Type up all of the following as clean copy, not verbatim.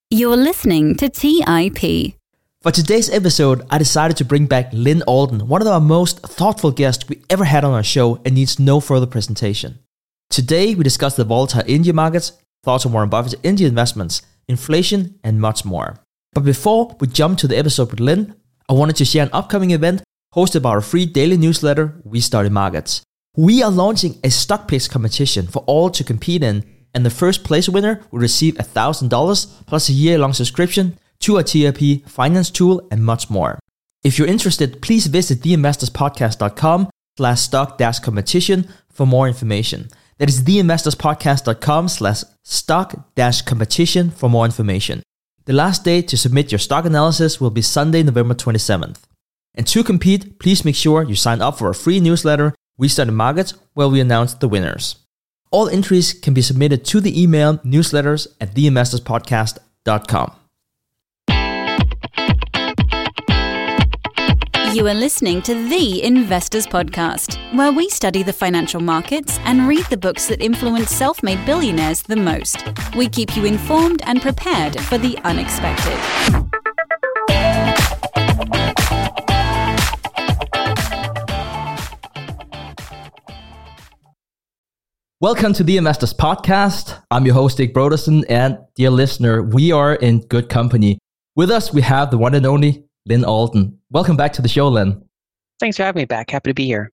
You're listening to TIP. For today's episode, I decided to bring back Lyn Alden, one of our most thoughtful guests we ever had on our show and needs no further presentation. Today, we discuss the volatile India markets, thoughts on Warren Buffett's India investments, inflation, and much more. But before we jump to the episode with Lyn, I wanted to share an upcoming event hosted by our free daily newsletter, We Study Markets. We are launching a stock picks competition for all to compete in, and the first place winner will receive $1,000 plus a year-long subscription to our TIP finance tool and much more. If you're interested, please visit theinvestorspodcast.com/stock-competition for more information. That is theinvestorspodcast.com/stock-competition for more information. The last day to submit your stock analysis will be Sunday, November 27th. And to compete, please make sure you sign up for our free newsletter, We Study Markets, where we announce the winners. All entries can be submitted to the email newsletters@theinvestorspodcast.com. You are listening to The Investors Podcast, where we study the financial markets and read the books that influence self-made billionaires the most. We keep you informed and prepared for the unexpected. Welcome to The Investors Podcast. I'm your host, Dick Brodersen, and dear listener, we are in good company. With us, we have the one and only Lyn Alden. Welcome back to the show, Lyn. Thanks for having me back. Happy to be here.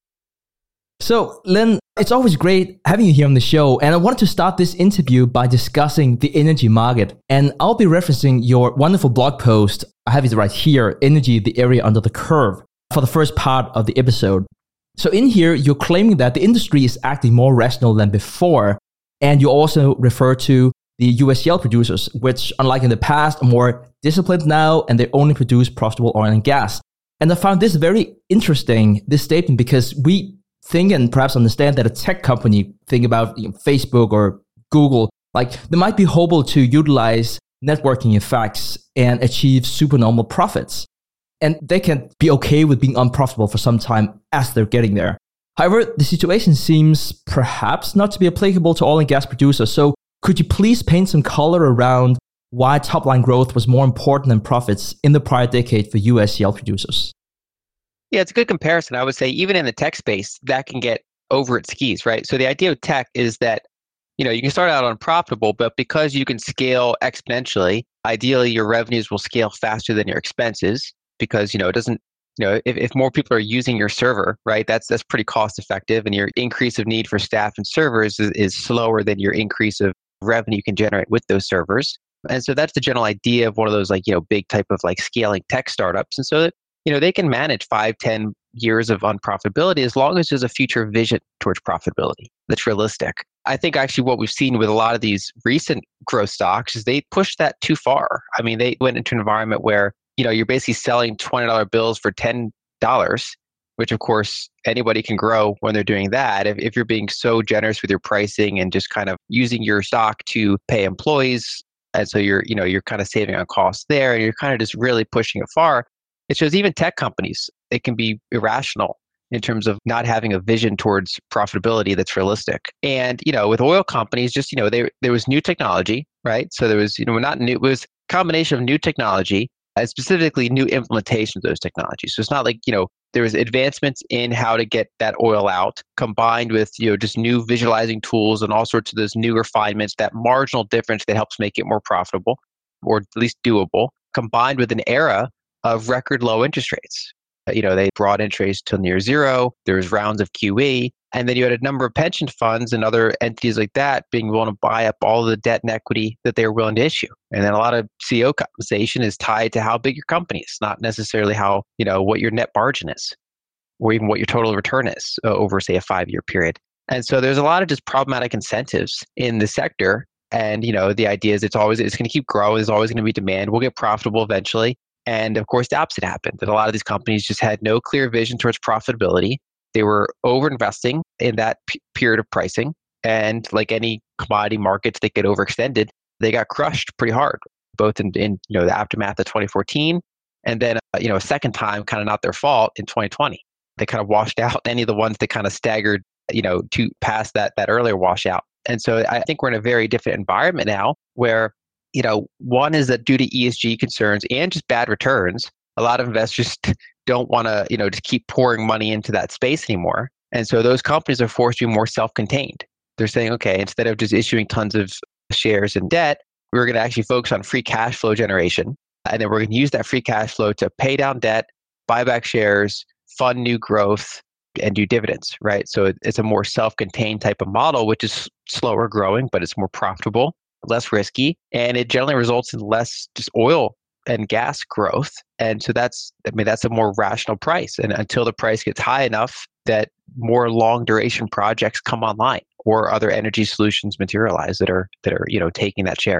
So, Lyn, it's always great having you here on the show, and I wanted to start this interview by discussing the energy market. And I'll be referencing your wonderful blog post. I have it right here, Energy, the Area Under the Curve, for the first part of the episode. So in here, you're claiming that the industry is acting more rational than before, and you also refer to the US shale producers, which, unlike in the past, are more disciplined now, and they only produce profitable oil and gas. And I found this very interesting, this statement, because we think and perhaps understand that a tech company, think about Facebook or Google, like they might be able to utilize networking effects and achieve supernormal profits. And they can be okay with being unprofitable for some time as they're getting there. However, the situation seems perhaps not to be applicable to oil and gas producers. So could you please paint some color around why top-line growth was more important than profits in the prior decade for US shale producers? Yeah, it's a good comparison. I would say even in the tech space, that can get over its skis, right? So the idea of tech is that, you can start out unprofitable, but because you can scale exponentially, ideally your revenues will scale faster than your expenses. Because, it doesn't, if more people are using your server, right, that's pretty cost effective, and your increase of need for staff and servers is slower than your increase of revenue you can generate with those servers. And so that's the general idea of one of those big type of scaling tech startups. And so that, they can manage 5-10 years of unprofitability as long as there's a future vision towards profitability that's realistic. I think actually what we've seen with a lot of these recent growth stocks is they pushed that too far. I mean, they went into an environment where you're basically selling $20 bills for $10, which of course anybody can grow when they're doing that. If you're being so generous with your pricing and just kind of using your stock to pay employees, and so you're kind of saving on costs there, and you're kind of just really pushing it far. It shows even tech companies, it can be irrational in terms of not having a vision towards profitability that's realistic. And, with oil companies, just, there was new technology, right? So there was, not new, it was a combination of new technology and specifically new implementation of those technologies. So it's not like, there was advancements in how to get that oil out combined with, just new visualizing tools and all sorts of those new refinements, that marginal difference that helps make it more profitable or at least doable, combined with an era of record low interest rates. They brought interest rates to near zero. There was rounds of QE. And then you had a number of pension funds and other entities like that being willing to buy up all of the debt and equity that they were willing to issue. And then a lot of CEO compensation is tied to how big your company is, not necessarily how, what your net margin is, or even what your total return is over, say, a 5-year period. And so there's a lot of just problematic incentives in the sector. And, the idea is it's going to keep growing. There's always going to be demand. We'll get profitable eventually. And of course, the opposite happened, that a lot of these companies just had no clear vision towards profitability. They were over-investing in that period of pricing. And like any commodity markets that get overextended, they got crushed pretty hard, both in the aftermath of 2014 and then, a second time, kind of not their fault, in 2020. They kind of washed out any of the ones that kind of staggered, to past that earlier washout. And so I think we're in a very different environment now where One is that due to ESG concerns and just bad returns, a lot of investors don't want to, just keep pouring money into that space anymore. And so those companies are forced to be more self-contained. They're saying, okay, instead of just issuing tons of shares and debt, we're going to actually focus on free cash flow generation. And then we're going to use that free cash flow to pay down debt, buy back shares, fund new growth, and do dividends, right? So it's a more self-contained type of model, which is slower growing, but it's more profitable, less risky, and it generally results in less just oil and gas growth. And so that's a more rational price. And until the price gets high enough that more long duration projects come online or other energy solutions materialize that are taking that share.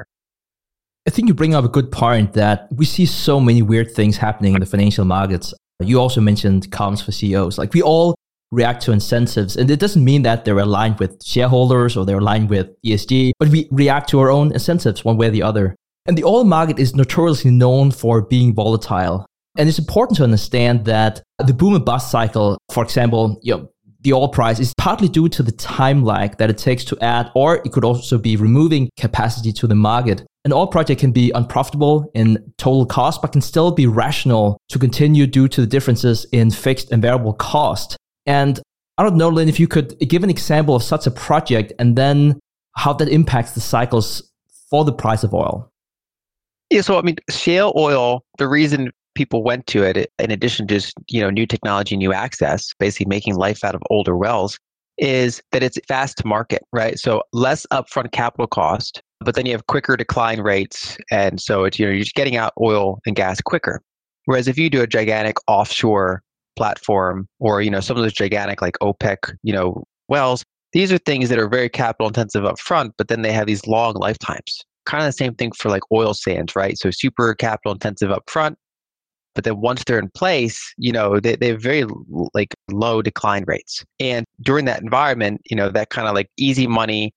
I think you bring up a good point that we see so many weird things happening in the financial markets. You also mentioned comms for CEOs. Like we all react to incentives, and it doesn't mean that they're aligned with shareholders or they're aligned with ESG, but we react to our own incentives one way or the other. And the oil market is notoriously known for being volatile. And it's important to understand that the boom and bust cycle, for example, the oil price is partly due to the time lag that it takes to add, or it could also be removing capacity to the market. An oil project can be unprofitable in total cost, but can still be rational to continue due to the differences in fixed and variable cost. And I don't know, Lin, if you could give an example of such a project and then how that impacts the cycles for the price of oil. Yeah, so shale oil, the reason people went to it, in addition to just, new technology, new access, basically making life out of older wells, is that it's fast to market, right? So less upfront capital cost, but then you have quicker decline rates. And so it's, you're just getting out oil and gas quicker. Whereas if you do a gigantic offshore platform or, some of those gigantic like OPEC, wells, these are things that are very capital intensive upfront, but then they have these long lifetimes. Kind of the same thing for like oil sands, right? So super capital intensive upfront, but then once they're in place, they have very like low decline rates. And during that environment, that kind of like easy money,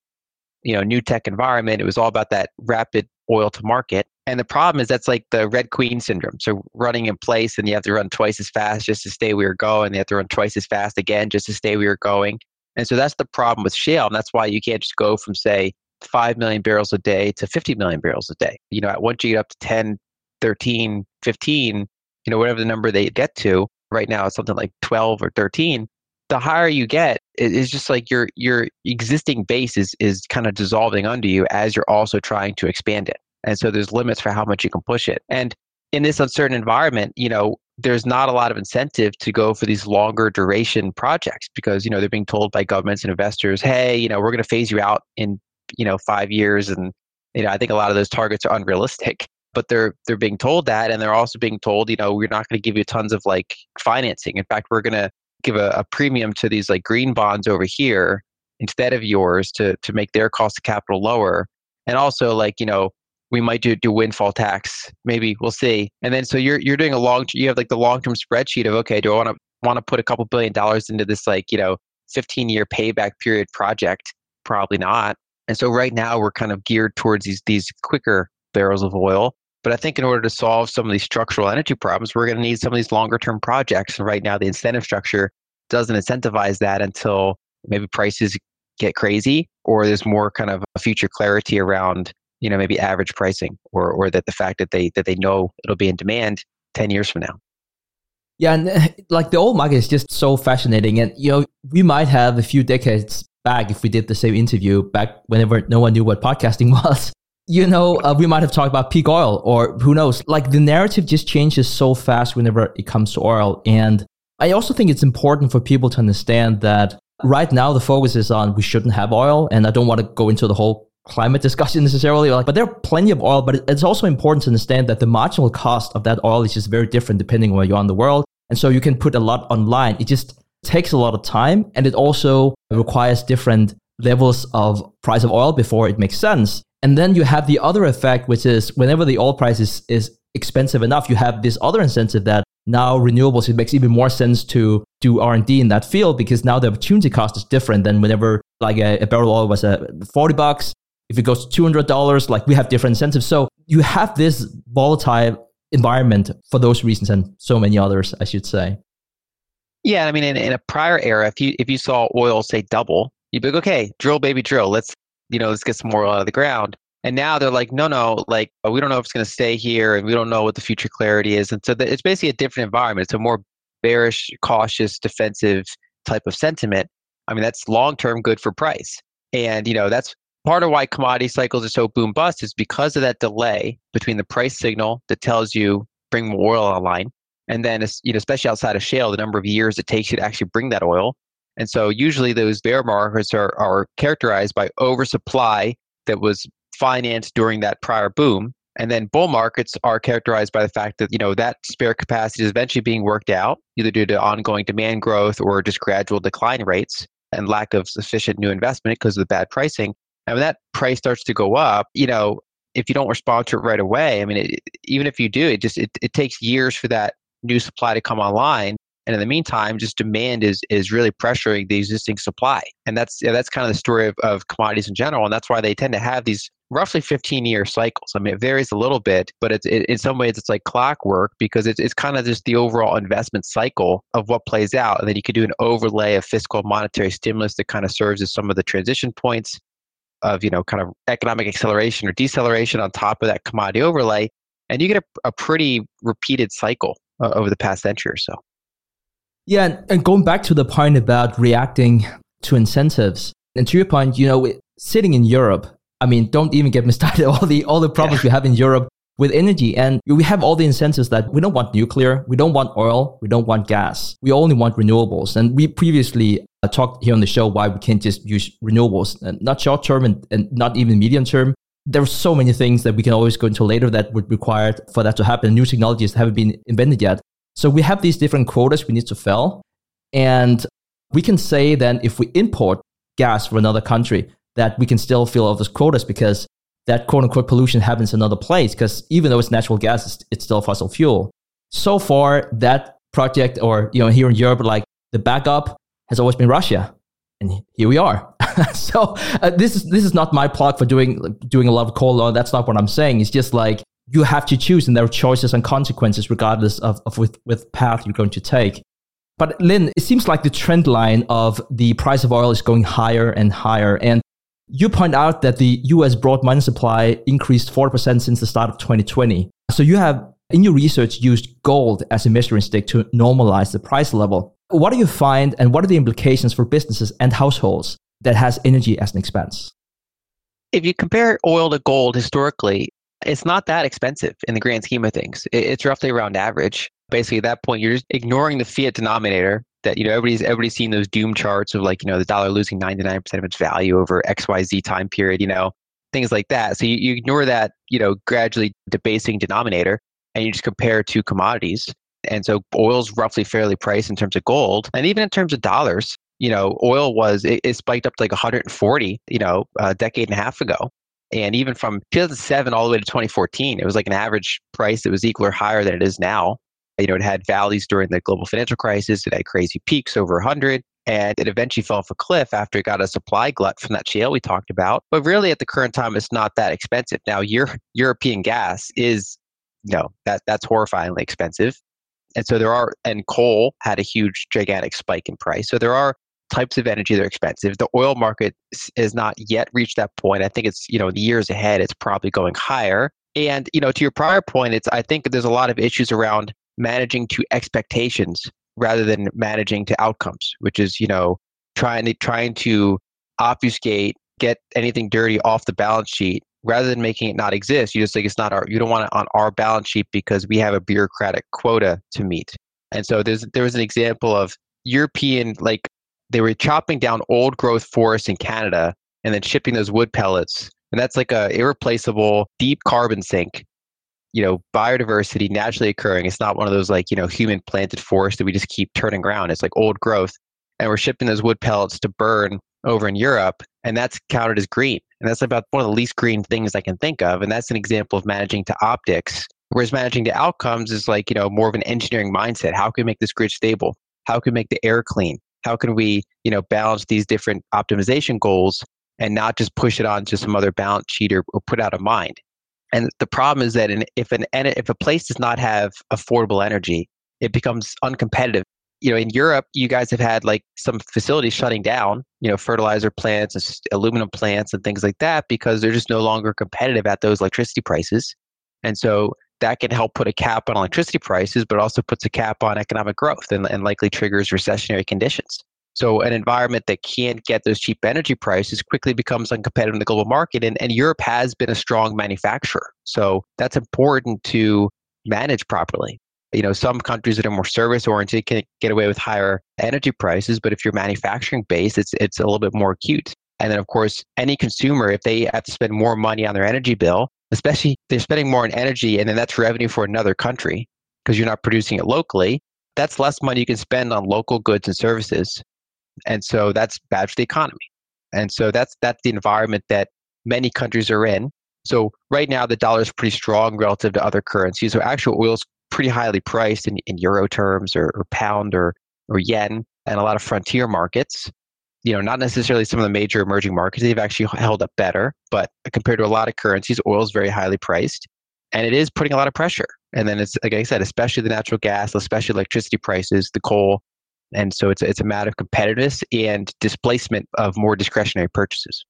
new tech environment, it was all about that rapid oil to market. And the problem is that's like the Red Queen syndrome. So running in place and you have to run twice as fast just to stay where you're going. You have to run twice as fast again just to stay where you're going. And so that's the problem with shale. And that's why you can't just go from, say, 5 million barrels a day to 50 million barrels a day. Once you get up to 10, 13, 15, whatever the number they get to, right now it's something like 12 or 13. The higher you get, it's just like your existing base is kind of dissolving under you as you're also trying to expand it. And so there's limits for how much you can push it. And in this uncertain environment, there's not a lot of incentive to go for these longer duration projects because, they're being told by governments and investors, hey, we're going to phase you out in 5 years. And, I think a lot of those targets are unrealistic, but they're being told that. And they're also being told, we're not going to give you tons of like financing. In fact, we're going to give a premium to these like green bonds over here instead of yours to make their cost of capital lower. And also like, we might do windfall tax. Maybe we'll see. And then so you're doing you have like the long-term spreadsheet of, okay, do I want to put a couple $1 billion into this like, 15-year payback period project? Probably not. And so right now we're kind of geared towards these quicker barrels of oil. But I think in order to solve some of these structural energy problems, we're going to need some of these longer term projects. And right now the incentive structure doesn't incentivize that until maybe prices get crazy or there's more kind of a future clarity around, maybe average pricing or that the fact that they know it'll be in demand 10 years from now. Yeah, and like the oil market is just so fascinating. And, we might have a few decades back, if we did the same interview back whenever no one knew what podcasting was, we might have talked about peak oil or who knows. Like the narrative just changes so fast whenever it comes to oil. And I also think it's important for people to understand that right now the focus is on we shouldn't have oil. And I don't want to go into the whole climate discussion necessarily, but there are plenty of oil, but it's also important to understand that the marginal cost of that oil is just very different depending where you are in the world. And so you can put a lot online. It just takes a lot of time and it also requires different levels of price of oil before it makes sense. And then you have the other effect, which is whenever the oil price is expensive enough, you have this other incentive that now renewables, it makes even more sense to do R&D in that field because now the opportunity cost is different than whenever like a barrel of oil was $40. If it goes to $200, like we have different incentives. So you have this volatile environment for those reasons and so many others, I should say. Yeah, I mean, in a prior era, if you saw oil say double, you'd be like, okay, drill, baby, drill. Let's get some more oil out of the ground. And now they're like, no, like we don't know if it's going to stay here and we don't know what the future clarity is. And so it's basically a different environment. It's a more bearish, cautious, defensive type of sentiment. I mean, that's long-term good for price. And, that's part of why commodity cycles are so boom bust is because of that delay between the price signal that tells you bring more oil online. And then, especially outside of shale, the number of years it takes you to actually bring that oil. And so usually those bear markets are characterized by oversupply that was financed during that prior boom. And then bull markets are characterized by the fact that, that spare capacity is eventually being worked out, either due to ongoing demand growth or just gradual decline rates and lack of sufficient new investment because of the bad pricing. And when that price starts to go up, if you don't respond to it right away, I mean, even if you do, it takes years for that new supply to come online. And in the meantime, just demand is really pressuring the existing supply. And that's kind of the story of commodities in general. And that's why they tend to have these roughly 15-year cycles. I mean, it varies a little bit, but in some ways it's like clockwork because it's kind of just the overall investment cycle of what plays out. And then you could do an overlay of fiscal monetary stimulus that kind of serves as some of the transition points of, kind of economic acceleration or deceleration on top of that commodity overlay. And you get a pretty repeated cycle over the past century or so. Yeah, and going back to the point about reacting to incentives, and to your point, sitting in Europe, I mean, don't even get me started, all the problems we have in Europe with energy. And we have all the incentives that we don't want nuclear, we don't want oil, we don't want gas. We only want renewables. And we previously talked here on the show why we can't just use renewables, and not short term and not even medium term. There are so many things that we can always go into later that would require for that to happen. New technologies haven't been invented yet. So we have these different quotas we need to fill. And we can say then if we import gas from another country, that we can still fill all those quotas because that quote unquote pollution happens in another place. Because even though it's natural gas, it's still fossil fuel. So far, that project, or here in Europe, like the backup has always been Russia. And here we are. So this is not my plug for doing a lot of coal oil. That's not what I'm saying. It's just like you have to choose, and there are choices and consequences regardless of with path you're going to take. But Lin, it seems like the trend line of the price of oil is going higher and higher. And you point out that the US broad money supply increased 4% since the start of 2020. So you have, in your research, used gold as a measuring stick to normalize the price level. What do you find, and what are the implications for businesses and households that has energy as an expense? If you compare oil to gold historically, it's not that expensive in the grand scheme of things. It's roughly around average. Basically, at that point, you're just ignoring the fiat denominator that, everybody's seen those doom charts of like, the dollar losing 99% of its value over XYZ time period, things like that. So you ignore that, gradually debasing denominator, and you just compare two commodities. And so oil's roughly fairly priced in terms of gold. And even in terms of dollars, oil it spiked up to like 140, a decade and a half ago. And even from 2007 all the way to 2014, it was like an average price that was equal or higher than it is now. It had valleys during the global financial crisis. It had crazy peaks over 100. And it eventually fell off a cliff after it got a supply glut from that shale we talked about. But really at the current time, it's not that expensive. Now, European gas is, that's horrifyingly expensive. And so and coal had a huge, gigantic spike in price. So there are types of energy that are expensive. The oil market has not yet reached that point. I think it's, in the years ahead, it's probably going higher. And, to your prior point, I think there's a lot of issues around managing to expectations rather than managing to outcomes, which is, trying to obfuscate, get anything dirty off the balance sheet rather than making it not exist. You just think you don't want it on our balance sheet because we have a bureaucratic quota to meet. And so there was an example of European, they were chopping down old growth forests in Canada and then shipping those wood pellets. And that's like a irreplaceable deep carbon sink, biodiversity naturally occurring. It's not one of those human planted forests that we just keep turning around. It's like old growth. And we're shipping those wood pellets to burn over in Europe. And that's counted as green. And that's about one of the least green things I can think of. And that's an example of managing to optics. Whereas managing to outcomes is more of an engineering mindset. How can we make this grid stable? How can we make the air clean? How can we, balance these different optimization goals and not just push it onto some other balance sheet or put out of mind? And the problem is that if a place does not have affordable energy, it becomes uncompetitive. in Europe, you guys have had like some facilities shutting down, fertilizer plants and aluminum plants and things like that because they're just no longer competitive at those electricity prices. And so that can help put a cap on electricity prices, but also puts a cap on economic growth and likely triggers recessionary conditions. So an environment that can't get those cheap energy prices quickly becomes uncompetitive in the global market. And Europe has been a strong manufacturer. So that's important to manage properly. Some countries that are more service oriented can get away with higher energy prices, but if you're manufacturing based, it's a little bit more acute. And then of course, any consumer, if they have to spend more money on their energy bill, especially if they're spending more on energy and then that's revenue for another country because you're not producing it locally, that's less money you can spend on local goods and services. And so that's bad for the economy. And so that's the environment that many countries are in. So right now, the dollar is pretty strong relative to other currencies. So actual oil is pretty highly priced in euro terms or pound or yen and a lot of frontier markets. Not necessarily some of the major emerging markets. They've actually held up better. But compared to a lot of currencies, oil is very highly priced. And it is putting a lot of pressure. And then it's, like I said, especially the natural gas, especially electricity prices, the coal. And so it's a matter of competitiveness and displacement of more discretionary purchases.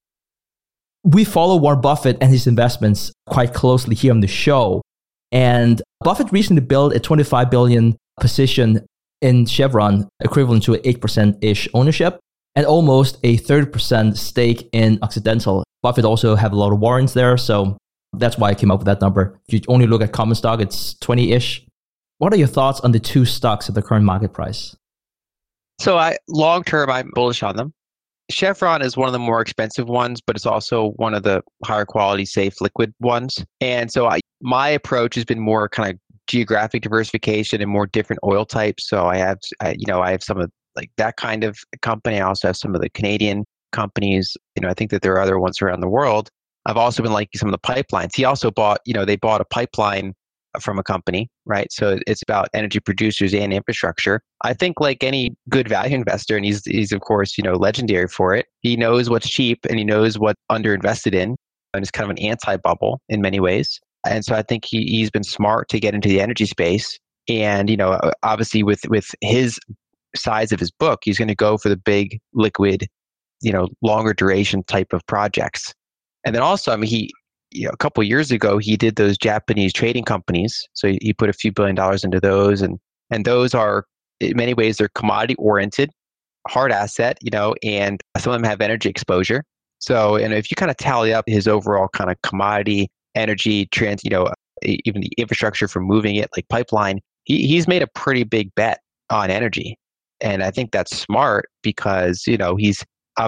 We follow Warren Buffett and his investments quite closely here on the show. And Buffett recently built a $25 billion position in Chevron, equivalent to an 8%-ish ownership, and almost a 30% stake in Occidental. Buffett also have a lot of warrants there, so that's why I came up with that number. If you only look at common stock, it's 20-ish. What are your thoughts on the two stocks at the current market price? So long term, I'm bullish on them. Chevron is one of the more expensive ones, but it's also one of the higher quality, safe, liquid ones. And so my approach has been more kind of geographic diversification and more different oil types. So I have some of like that kind of company. I also have some of the Canadian companies. I think that there are other ones around the world. I've also been liking some of the pipelines. He also bought, they bought a pipeline from a company, right? So it's about energy producers and infrastructure. I think like any good value investor, and he's of course, legendary for it. He knows what's cheap and he knows what's underinvested in, and it's kind of an anti-bubble in many ways. And so I think he's been smart to get into the energy space. And, obviously with his size of his book, he's going to go for the big liquid, longer duration type of projects. And then also, a couple of years ago, he did those Japanese trading companies. So he put a few $1 billion into those. And those are, in many ways, they're commodity oriented, hard asset, and some of them have energy exposure. So, if you kind of tally up his overall kind of commodity, energy, even the infrastructure for moving it, like pipeline, he's made a pretty big bet on energy. And I think that's smart because, he's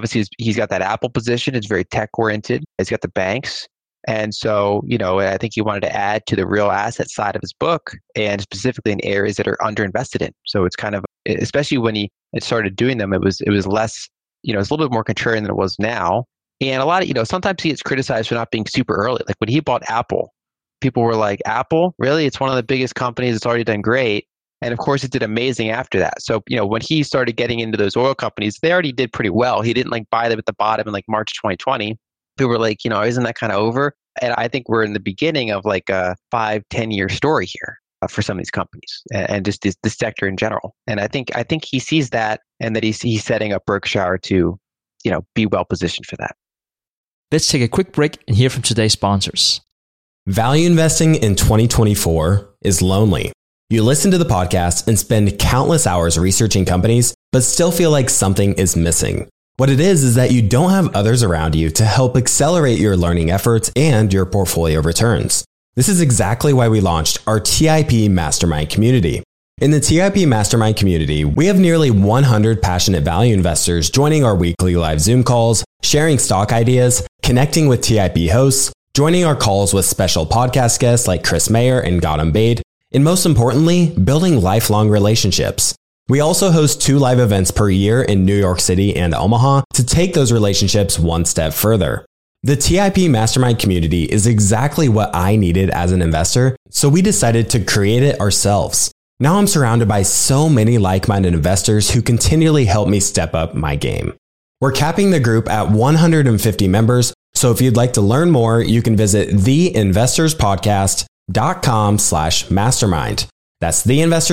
got that Apple position. It's very tech oriented. He's got the banks. And so, I think he wanted to add to the real asset side of his book and specifically in areas that are underinvested in. So it's kind of, especially when he started doing them, it was less, it's a little bit more contrarian than it was now. And a lot of, sometimes he gets criticized for not being super early. Like when he bought Apple, people were like, Apple? Really? It's one of the biggest companies. It's already done great. And of course, it did amazing after that. So, when he started getting into those oil companies, they already did pretty well. He didn't buy them at the bottom in March 2020. People were like, isn't that kind of over? And I think we're in the beginning of a 5-10 year story here for some of these companies and just this sector in general. And I think he sees that and that he's setting up Berkshire to, be well positioned for that. Let's take a quick break and hear from today's sponsors. Value investing in 2024 is lonely. You listen to the podcast and spend countless hours researching companies, but still feel like something is missing. What it is that you don't have others around you to help accelerate your learning efforts and your portfolio returns. This is exactly why we launched our TIP Mastermind community. In the TIP Mastermind community, we have nearly 100 passionate value investors joining our weekly live Zoom calls, sharing stock ideas, connecting with TIP hosts, joining our calls with special podcast guests like Chris Mayer and Gautam Baid, and most importantly, building lifelong relationships. We also host 2 live events per year in New York City and Omaha to take those relationships one step further. The TIP Mastermind community is exactly what I needed as an investor, so we decided to create it ourselves. Now I'm surrounded by so many like-minded investors who continually help me step up my game. We're capping the group at 150 members, so if you'd like to learn more, you can visit theinvestorspodcast.com/mastermind. That's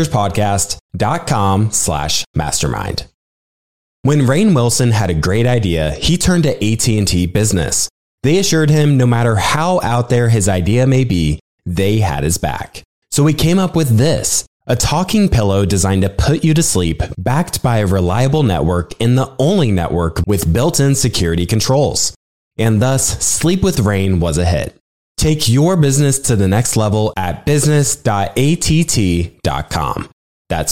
theinvestorspodcast.com/mastermind. When Rainn Wilson had a great idea, he turned to AT&T Business. They assured him no matter how out there his idea may be, they had his back. So we came up with this, a talking pillow designed to put you to sleep, backed by a reliable network and the only network with built-in security controls. And thus, Sleep with Rainn was a hit. Take your business to the next level at business.att.com. That's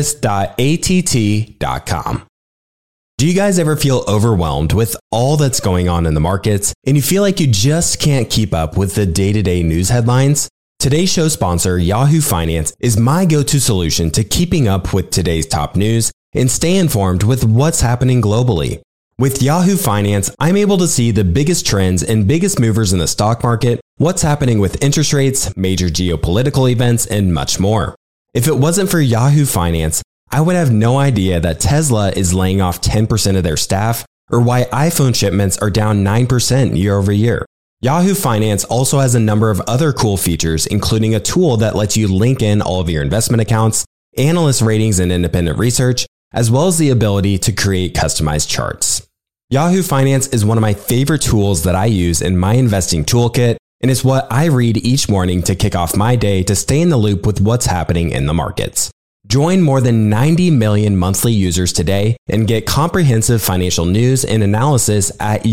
business.att.com. Do you guys ever feel overwhelmed with all that's going on in the markets and you feel like you just can't keep up with the day-to-day news headlines? Today's show sponsor, Yahoo Finance, is my go-to solution to keeping up with today's top news and stay informed with what's happening globally. With Yahoo Finance, I'm able to see the biggest trends and biggest movers in the stock market, what's happening with interest rates, major geopolitical events, and much more. If it wasn't for Yahoo Finance, I would have no idea that Tesla is laying off 10% of their staff or why iPhone shipments are down 9% year over year. Yahoo Finance also has a number of other cool features, including a tool that lets you link in all of your investment accounts, analyst ratings and independent research, as well as the ability to create customized charts. Yahoo Finance is one of my favorite tools that I use in my investing toolkit, and it's what I read each morning to kick off my day to stay in the loop with what's happening in the markets. Join more than 90 million monthly users today and get comprehensive financial news and analysis at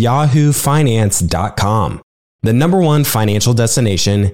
yahoofinance.com. The number one financial destination,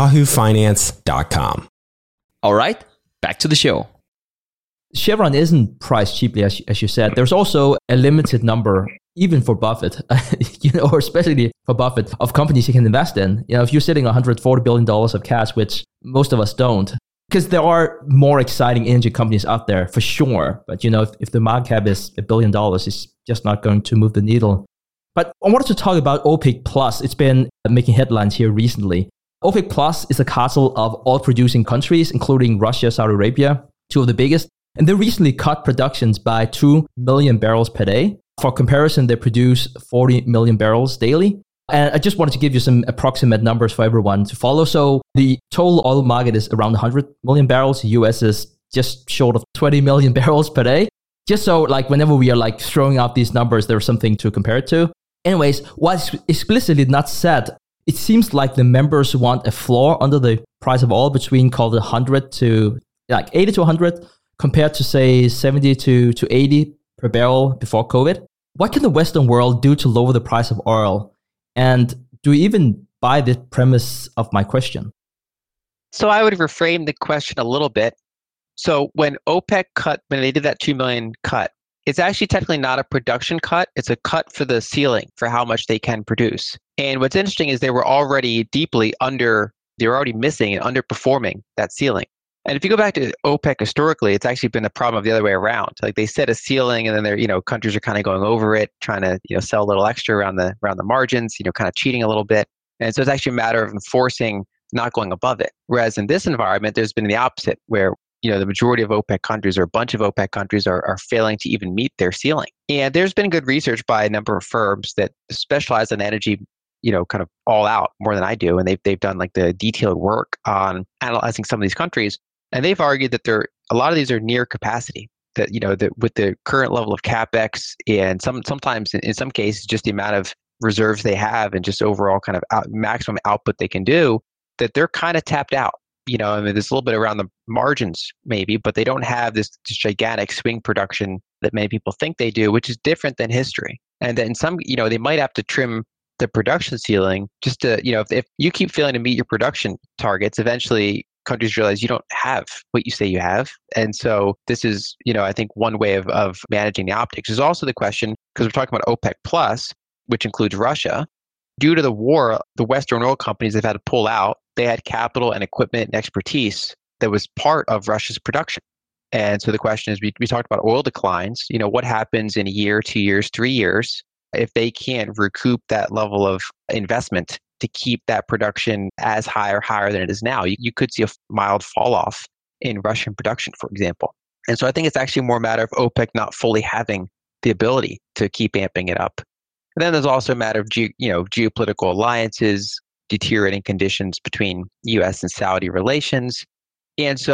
yahoofinance.com. All right, back to the show. Chevron isn't priced cheaply, as you said. There's also a limited number, even for Buffett, or especially for Buffett, of companies you can invest in. If you're sitting $140 billion of cash, which most of us don't, because there are more exciting energy companies out there for sure. But if the market cap is $1 billion, it's just not going to move the needle. But I wanted to talk about OPEC Plus. It's been making headlines here recently. OPEC Plus is a cartel of oil-producing countries, including Russia, Saudi Arabia, two of the biggest. And they recently cut productions by 2 million barrels per day. For comparison, they produce 40 million barrels daily. And I just wanted to give you some approximate numbers for everyone to follow. So the total oil market is around 100 million barrels. The US is just short of 20 million barrels per day. Just so whenever we are throwing out these numbers, there's something to compare it to. Anyways, what's explicitly not said, it seems like the members want a floor under the price of oil between called 100 to 80 to 100 compared to say 70 to 80 per barrel before COVID. What can the Western world do to lower the price of oil? And do you even buy the premise of my question? So I would reframe the question a little bit. So when OPEC when they did that 2 million cut, it's actually technically not a production cut. It's a cut for the ceiling for how much they can produce. And what's interesting is they were already already missing and underperforming that ceiling. And if you go back to OPEC historically, it's actually been a problem of the other way around. They set a ceiling and then countries are kind of going over it, trying to, sell a little extra around the margins, kind of cheating a little bit. And so it's actually a matter of enforcing, not going above it. Whereas in this environment, there's been the opposite where, the majority of OPEC countries or a bunch of OPEC countries are failing to even meet their ceiling. And there's been good research by a number of firms that specialize in energy, kind of all out more than I do. And they've done the detailed work on analyzing some of these countries. And they've argued that a lot of these are near capacity, that, that with the current level of CapEx and sometimes in some cases, just the amount of reserves they have and just overall kind of maximum output they can do, that they're kind of tapped out. There's a little bit around the margins maybe, but they don't have this gigantic swing production that many people think they do, which is different than history. And then some, they might have to trim the production ceiling just to, if you keep failing to meet your production targets, eventually countries realize you don't have what you say you have. And so this is, I think one way of managing the optics. There's also the question, because we're talking about OPEC Plus, which includes Russia. Due to the war, the Western oil companies have had to pull out. They had capital and equipment and expertise that was part of Russia's production. And so the question is, we talked about oil declines. What happens in a year, 2 years, 3 years if they can't recoup that level of investment to keep that production as high or higher than it is now? You could see a mild fall off in Russian production, for example. And so I think it's actually more a matter of OPEC not fully having the ability to keep amping it up. And then there's also a matter of geopolitical alliances, deteriorating conditions between U.S. and Saudi relations. And so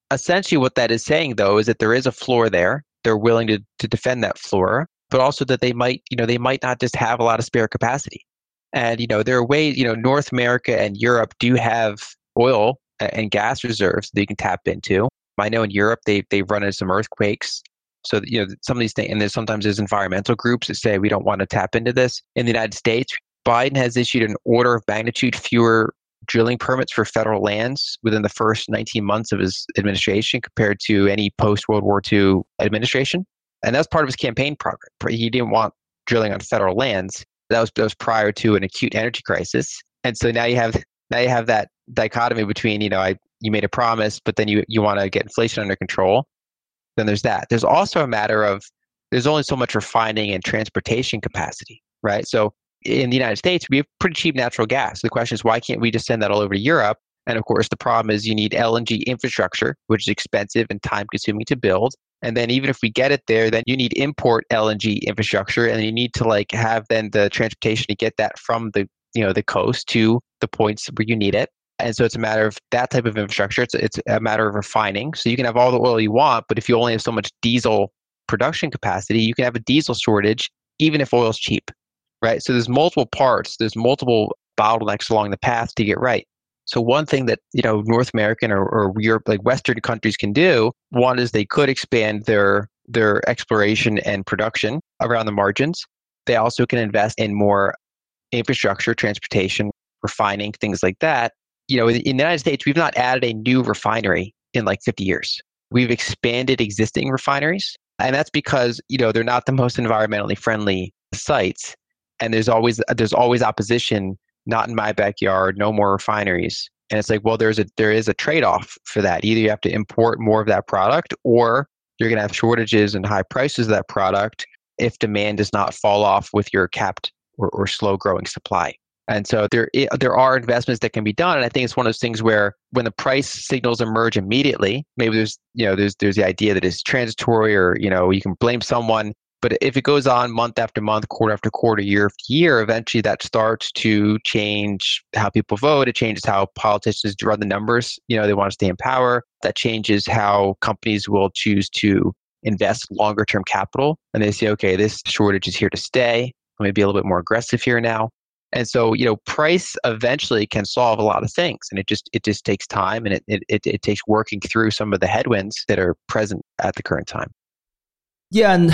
essentially what that is saying, though, is that there is a floor there. They're willing to defend that floor, but also that they might not just have a lot of spare capacity. And, there are ways, North America and Europe do have oil and gas reserves that you can tap into. I know in Europe, they've run into some earthquakes. So, some of these things, and sometimes there's environmental groups that say we don't want to tap into this. In the United States, Biden has issued an order of magnitude fewer drilling permits for federal lands within the first 19 months of his administration compared to any post-World War II administration. And that's part of his campaign program. He didn't want drilling on federal lands. That was prior to an acute energy crisis. And so now you have that dichotomy between, you made a promise, but then you want to get inflation under control. Then there's that. There's also a matter of there's only so much refining and transportation capacity, right? So in the United States, we have pretty cheap natural gas. The question is, why can't we just send that all over to Europe? And of course, the problem is you need LNG infrastructure, which is expensive and time consuming to build. And then even if we get it there, then you need import LNG infrastructure, and you need to have then the transportation to get that from the coast to the points where you need it. And so it's a matter of that type of infrastructure. It's a matter of refining. So you can have all the oil you want, but if you only have so much diesel production capacity, you can have a diesel shortage even if oil's cheap, right? So there's multiple parts, there's multiple bottlenecks along the path to get right. So one thing that, North American or Europe, Western countries can do, one is they could expand their exploration and production around the margins. They also can invest in more infrastructure, transportation, refining, things like that. In the United States, we've not added a new refinery in 50 years. We've expanded existing refineries. And that's because, they're not the most environmentally friendly sites. And there's always opposition. Not in my backyard, no more refineries. And it's there is a trade-off for that. Either you have to import more of that product, or you're going to have shortages and high prices of that product if demand does not fall off with your capped or slow-growing supply. And so there are investments that can be done. And I think it's one of those things where when the price signals emerge immediately, maybe there's the idea that it's transitory, or, you can blame someone. But if it goes on month after month, quarter after quarter, year after year, eventually that starts to change how people vote. It changes how politicians run the numbers. They want to stay in power. That changes how companies will choose to invest longer term capital. And they say, okay, this shortage is here to stay. Let me be a little bit more aggressive here now. And so, price eventually can solve a lot of things. And it just takes time, and it takes working through some of the headwinds that are present at the current time. Yeah, and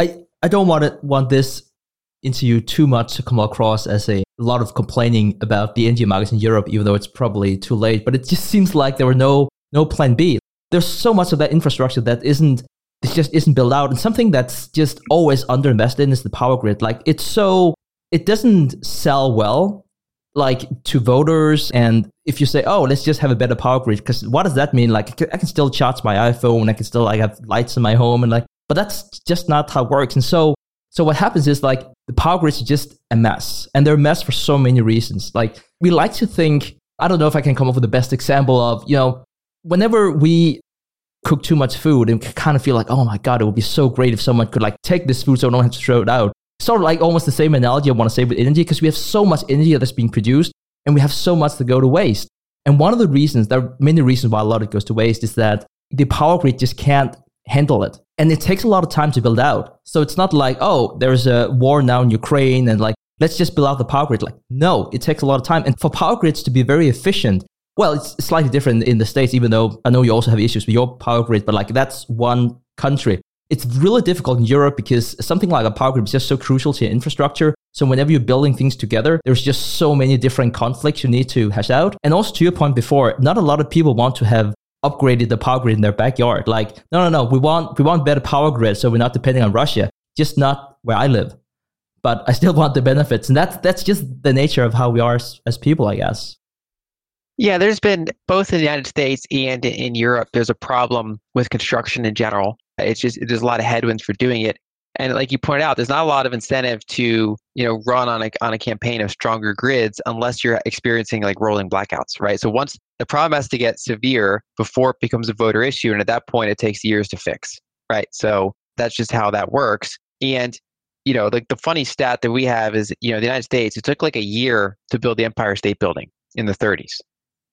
I don't want this into too much to come across as a lot of complaining about the energy markets in Europe, even though it's probably too late. But it just seems like there were no plan B. There's so much of that infrastructure that just isn't built out, and something that's just always underinvested in is the power grid. It doesn't sell well to voters. And if you say, oh, let's just have a better power grid, because what does that mean? I can still charge my iPhone, I can still have lights in my home, and but that's just not how it works. And so what happens is the power grid is just a mess, and they're a mess for so many reasons. We like to think, I don't know if I can come up with the best example of, whenever we cook too much food and kind of feel oh my God, it would be so great if someone could take this food so I don't have to throw it out. Sort of almost the same analogy I want to say with energy, because we have so much energy that's being produced and we have so much to go to waste. And one of the reasons, there are many reasons why a lot of it goes to waste, is that the power grid just can't handle it. And it takes a lot of time to build out. So it's not oh, there's a war now in Ukraine and let's just build out the power grid. No, it takes a lot of time. And for power grids to be very efficient, well, it's slightly different in the States, even though I know you also have issues with your power grid, but that's one country. It's really difficult in Europe because something like a power grid is just so crucial to your infrastructure. So whenever you're building things together, there's just so many different conflicts you need to hash out. And also to your point before, not a lot of people want to have upgraded the power grid in their backyard. No, we want better power grid so we're not depending on Russia, just not where I live. But I still want the benefits. And that's just the nature of how we are as people, I guess. Yeah, there's been, both in the United States and in Europe, there's a problem with construction in general. It's just, there's a lot of headwinds for doing it. And like you pointed out, there's not a lot of incentive to, run on a campaign of stronger grids unless you're experiencing rolling blackouts, right? So once the problem has to get severe before it becomes a voter issue, and at that point it takes years to fix, right? So that's just how that works. And the funny stat that we have is, the United States, it took a year to build the Empire State Building in the 30s.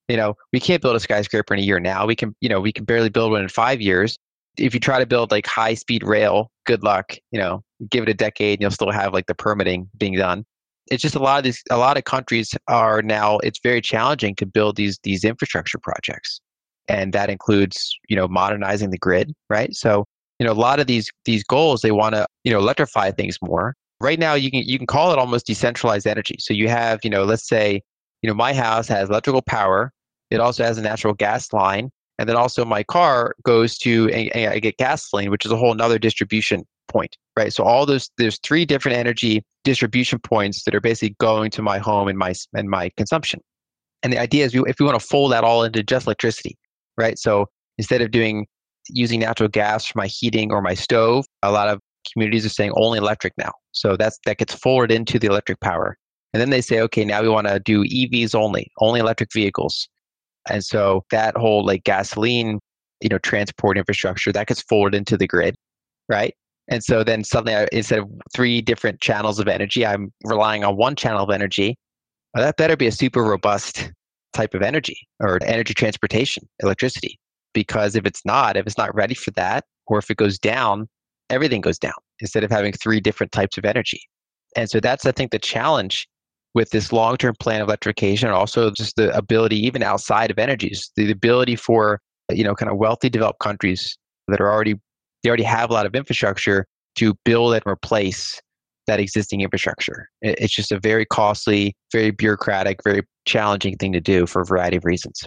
We can't build a skyscraper in a year now. We can barely build one in 5 years. If you try to build like high speed rail, good luck. Give it a decade and you'll still have like the permitting being done. It's just a lot of countries are now, it's very challenging to build these infrastructure projects. And that includes, modernizing the grid, right? So, a lot of these goals, they want to, electrify things more. Right now, you can call it almost decentralized energy. So you have, let's say, my house has electrical power. It also has a natural gas line. And then also my car goes to, I get gasoline, which is a whole nother distribution point, right? So there's 3 different energy distribution points that are basically going to my home and my consumption. And the idea is if we want to fold that all into just electricity, right? So instead of using natural gas for my heating or my stove, a lot of communities are saying only electric now. So that gets forwarded into the electric power. And then they say, okay, now we want to do EVs only electric vehicles. And so that whole like gasoline, transport infrastructure, that gets forwarded into the grid, right? And so then suddenly, instead of 3 different channels of energy, I'm relying on 1 channel of energy. Well, that better be a super robust type of energy or energy transportation, electricity. Because if it's not ready for that, or if it goes down, everything goes down instead of having 3 different types of energy. And so that's, I think, the challenge with this long-term plan of electrification, and also just the ability, even outside of energies, the ability for, kind of wealthy developed countries that they already have a lot of infrastructure to build and replace that existing infrastructure. It's just a very costly, very bureaucratic, very challenging thing to do for a variety of reasons.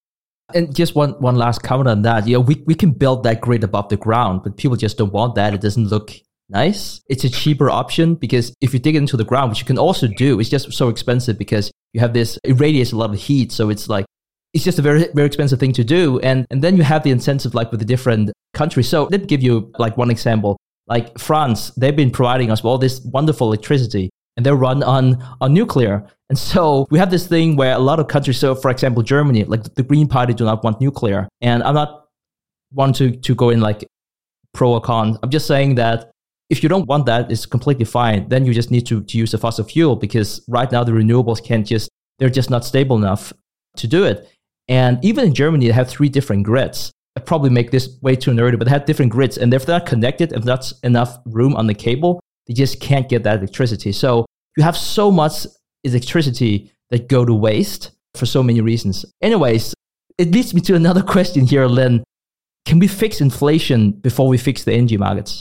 And just one last comment on that. We can build that grid above the ground, but people just don't want that. It doesn't look nice. It's a cheaper option because if you dig it into the ground, which you can also do, it's just so expensive because you have it radiates a lot of heat. So it's just a very, very expensive thing to do. And then you have the incentive like with the different countries. So let me give you like one example. Like France, they've been providing us with all this wonderful electricity and they're run on nuclear. And so we have this thing where a lot of countries, so for example, Germany, like the Green Party do not want nuclear. And I'm not wanting to go in like pro or con. I'm just saying that if you don't want that, it's completely fine. Then you just need to use a fossil fuel because right now the renewables they're just not stable enough to do it. And even in Germany, they have 3 different grids. I probably make this way too nerdy, but they have different grids. And if they're not connected, if that's enough room on the cable, they just can't get that electricity. So you have so much electricity that go to waste for so many reasons. Anyways, it leads me to another question here, Lin. Can we fix inflation before we fix the energy markets?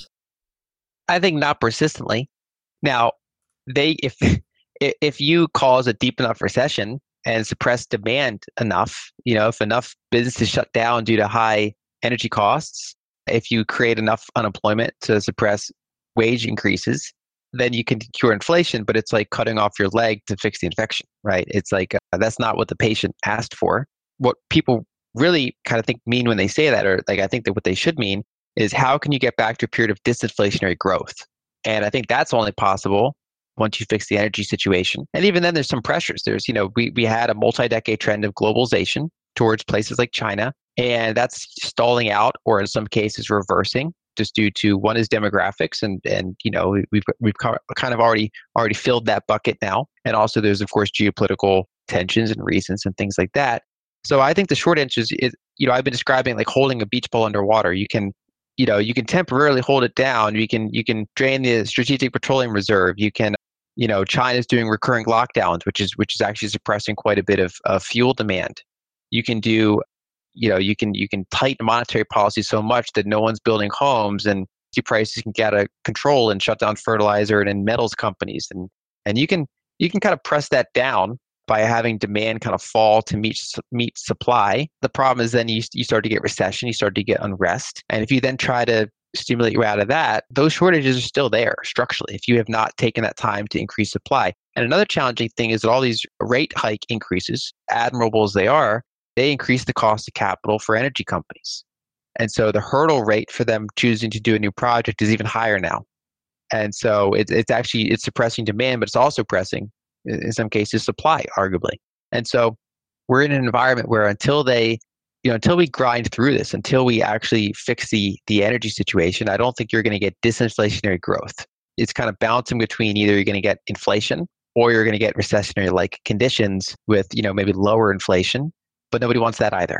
I think not persistently. Now, if you cause a deep enough recession and suppress demand enough, if enough businesses shut down due to high energy costs, if you create enough unemployment to suppress wage increases, then you can cure inflation, but it's like cutting off your leg to fix the infection, right? It's like, that's not what the patient asked for. What people really kind of mean when they say that, or like I think that what they should mean is how can you get back to a period of disinflationary growth? And I think that's only possible once you fix the energy situation. And even then there's some pressures. There's, we had a multi-decade trend of globalization towards places like China, and that's stalling out, or in some cases reversing, just due to one is demographics, and we've kind of already filled that bucket now. And also there's of course geopolitical tensions and reasons and things like that. So I think the short answer is I've been describing like holding a beach ball underwater. You can temporarily hold it down. You can drain the strategic petroleum reserve. You can, China's doing recurring lockdowns, which is actually suppressing quite a bit of fuel demand. You can do, you can tighten monetary policy so much that no one's building homes and prices can get out of control and shut down fertilizer and metals companies. And you can kind of press that down by having demand kind of fall to meet supply. The problem is then you start to get recession, you start to get unrest. And if you then try to stimulate you out of that, those shortages are still there structurally if you have not taken that time to increase supply. And another challenging thing is that all these rate hike increases, admirable as they are, they increase the cost of capital for energy companies. And so the hurdle rate for them choosing to do a new project is even higher now. And so it's suppressing demand, but it's also pressing, in some cases, supply, arguably. And so we're in an environment where until we grind through this, until we actually fix the energy situation, I don't think you're going to get disinflationary growth. It's kind of bouncing between either you're going to get inflation or you're going to get recessionary-like conditions with, maybe lower inflation but nobody wants that either.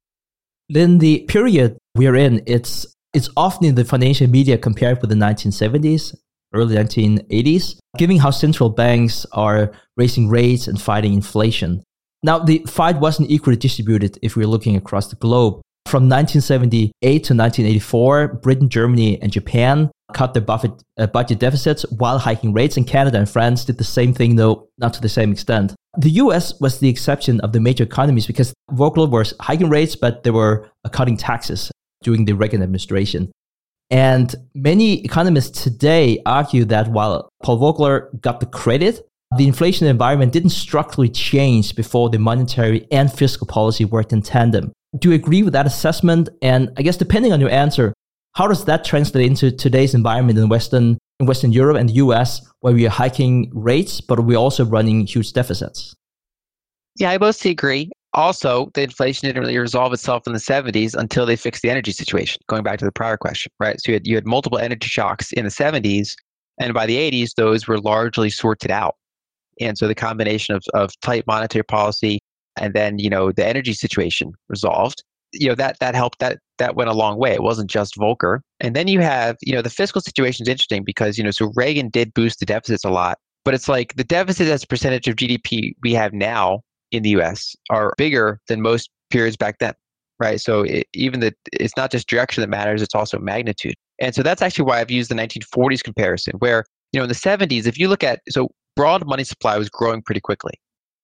Then the period we're in, it's often in the financial media compared with the 1970s, early 1980s, given how central banks are raising rates and fighting inflation. Now, the fight wasn't equally distributed if we're looking across the globe. From 1978 to 1984, Britain, Germany, and Japan cut their budget deficits while hiking rates, and Canada and France did the same thing, though not to the same extent. The US was the exception of the major economies because Volcker was hiking rates, but they were cutting taxes during the Reagan administration. And many economists today argue that while Paul Volcker got the credit, the inflation environment didn't structurally change before the monetary and fiscal policy worked in tandem. Do you agree with that assessment? And I guess depending on your answer, how does that translate into today's environment in Western Europe and the US, where we are hiking rates, but we're also running huge deficits? Yeah, I mostly agree. Also, the inflation didn't really resolve itself in the 70s until they fixed the energy situation, going back to the prior question, right? So you had multiple energy shocks in the 70s, and by the 80s, those were largely sorted out. And so the combination of tight monetary policy and then, the energy situation resolved, that helped, that went a long way. It wasn't just Volcker. And then you have, the fiscal situation is interesting because, so Reagan did boost the deficits a lot, but it's like the deficit as a percentage of GDP we have now in the US are bigger than most periods back then, right? So it's not just direction that matters, it's also magnitude. And so that's actually why I've used the 1940s comparison where, in the 70s, if you look at, so broad money supply was growing pretty quickly.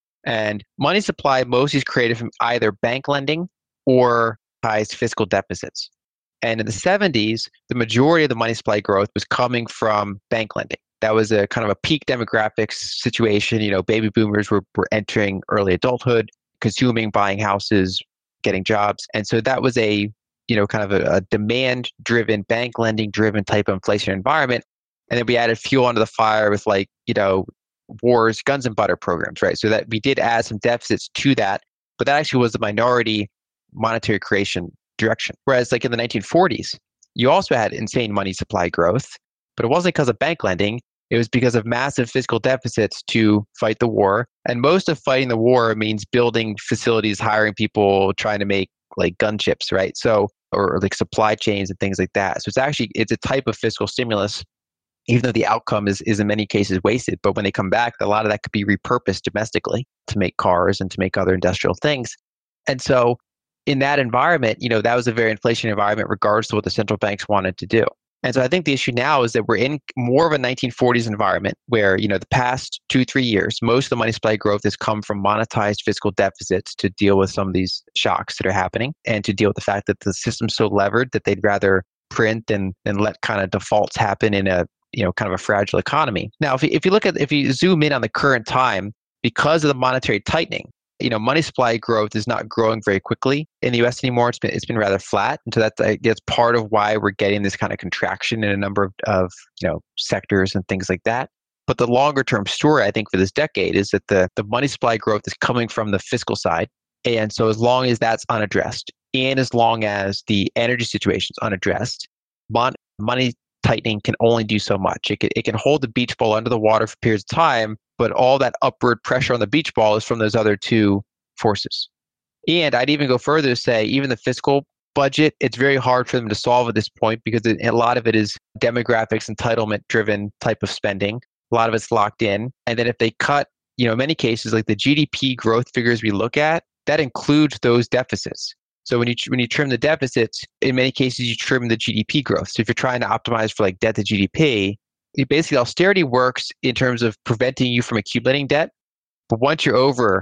And money supply mostly is created from either bank lending or highest fiscal deficits. And in the 70s, the majority of the money supply growth was coming from bank lending. That was a kind of a peak demographics situation. Baby boomers were entering early adulthood, consuming, buying houses, getting jobs. And so that was a kind of a demand-driven, bank lending-driven type of inflation environment. And then we added fuel onto the fire with wars, guns and butter programs, right? So that we did add some deficits to that, but that actually was the minority monetary creation direction. Whereas in the 1940s, you also had insane money supply growth, but it wasn't because of bank lending. It was because of massive fiscal deficits to fight the war. And most of fighting the war means building facilities, hiring people, trying to make gun chips, right? So, or supply chains and things like that. So it's a type of fiscal stimulus, even though the outcome is in many cases wasted. But when they come back, a lot of that could be repurposed domestically to make cars and to make other industrial things. And so in that environment, that was a very inflationary environment regardless of what the central banks wanted to do. And so I think the issue now is that we're in more of a 1940s environment where, the past 2-3 years, most of the money supply growth has come from monetized fiscal deficits to deal with some of these shocks that are happening and to deal with the fact that the system's so levered that they'd rather print than let kind of defaults happen in a kind of a fragile economy. Now, if you zoom in on the current time, because of the monetary tightening, money supply growth is not growing very quickly in the US anymore. It's been rather flat. And so that's part of why we're getting this kind of contraction in a number of sectors and things like that. But the longer term story, I think, for this decade is that the money supply growth is coming from the fiscal side. And so as long as that's unaddressed and as long as the energy situation is unaddressed, money tightening can only do so much. It can hold the beach ball under the water for periods of time, but all that upward pressure on the beach ball is from those other two forces. And I'd even go further to say, even the fiscal budget, it's very hard for them to solve at this point because a lot of it is demographics, entitlement-driven type of spending. A lot of it's locked in. And then if they cut, in many cases, the GDP growth figures we look at, that includes those deficits. So when you trim the deficits, in many cases, you trim the GDP growth. So if you're trying to optimize for debt to GDP, basically austerity works in terms of preventing you from accumulating debt. But once you're over,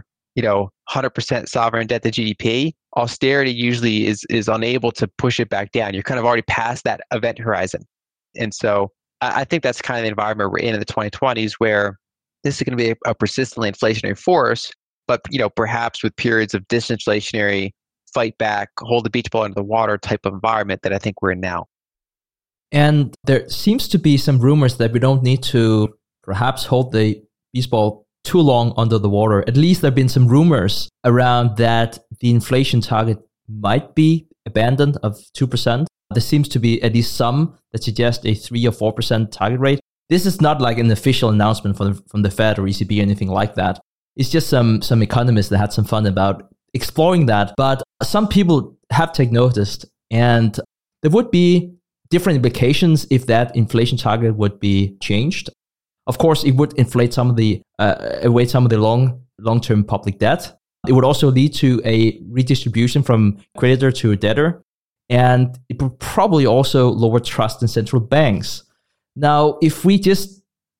100% sovereign debt to GDP, austerity usually is unable to push it back down. You're kind of already past that event horizon. And so I think that's kind of the environment we're in the 2020s where this is going to be a persistently inflationary force, but perhaps with periods of disinflationary, fight back, hold the beach ball under the water type of environment that I think we're in now. And there seems to be some rumors that we don't need to perhaps hold the beach ball too long under the water. At least there have been some rumors around that the inflation target might be abandoned of 2%. There seems to be at least some that suggest a 3 or 4% target rate. This is not an official announcement from the Fed or ECB or anything like that. It's just some economists that had some fun about exploring that. But some people have taken notice, and there would be different implications if that inflation target would be changed. Of course, it would inflate some of the long-term public debt. It would also lead to a redistribution from creditor to debtor, and it would probably also lower trust in central banks. Now, if we just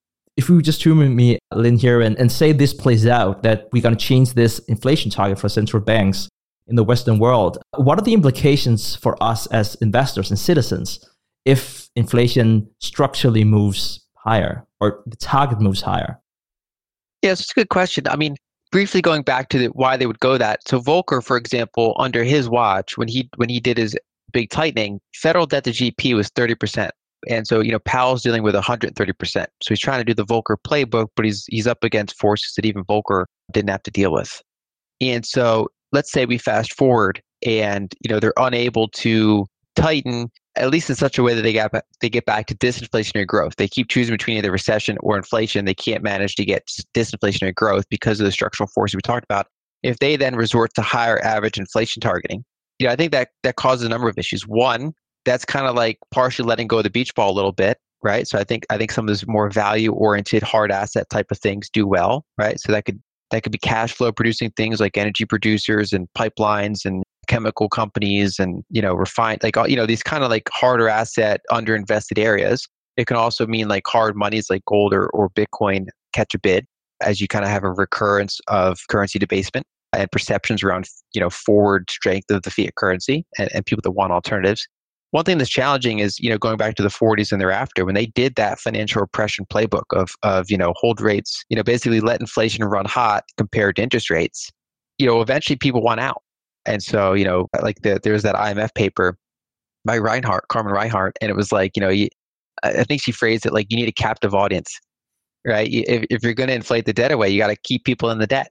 humor me, Lin, here and say this plays out, that we're going to change this inflation target for central banks in the Western world, what are the implications for us as investors and citizens if inflation structurally moves higher or the target moves higher? Yeah, it's a good question. I mean, briefly going back to why they would go that. So Volcker, for example, under his watch, when he did his big tightening, federal debt to GDP was 30%. And so, Powell's dealing with 130%. So he's trying to do the Volcker playbook, but he's up against forces that even Volcker didn't have to deal with. And so let's say we fast forward and, they're unable to tighten, at least in such a way that they get back to disinflationary growth. They keep choosing between either recession or inflation. They can't manage to get disinflationary growth because of the structural forces we talked about. If they then resort to higher average inflation targeting, I think that causes a number of issues. One, that's kind of like partially letting go of the beach ball a little bit, right? So I think some of those more value-oriented hard asset type of things do well, right? So that could be cash flow producing things like energy producers and pipelines and chemical companies and, refined, these kind of like harder asset underinvested areas. It can also mean like hard monies like gold or Bitcoin catch a bid as you kind of have a recurrence of currency debasement and perceptions around, forward strength of the fiat currency and people that want alternatives. One thing that's challenging is, going back to the 40s and thereafter, when they did that financial repression playbook of hold rates, basically let inflation run hot compared to interest rates, eventually people want out. And so, there's that IMF paper by Carmen Reinhart, and it was like, I think she phrased it like you need a captive audience, right? If you're going to inflate the debt away, you got to keep people in the debt,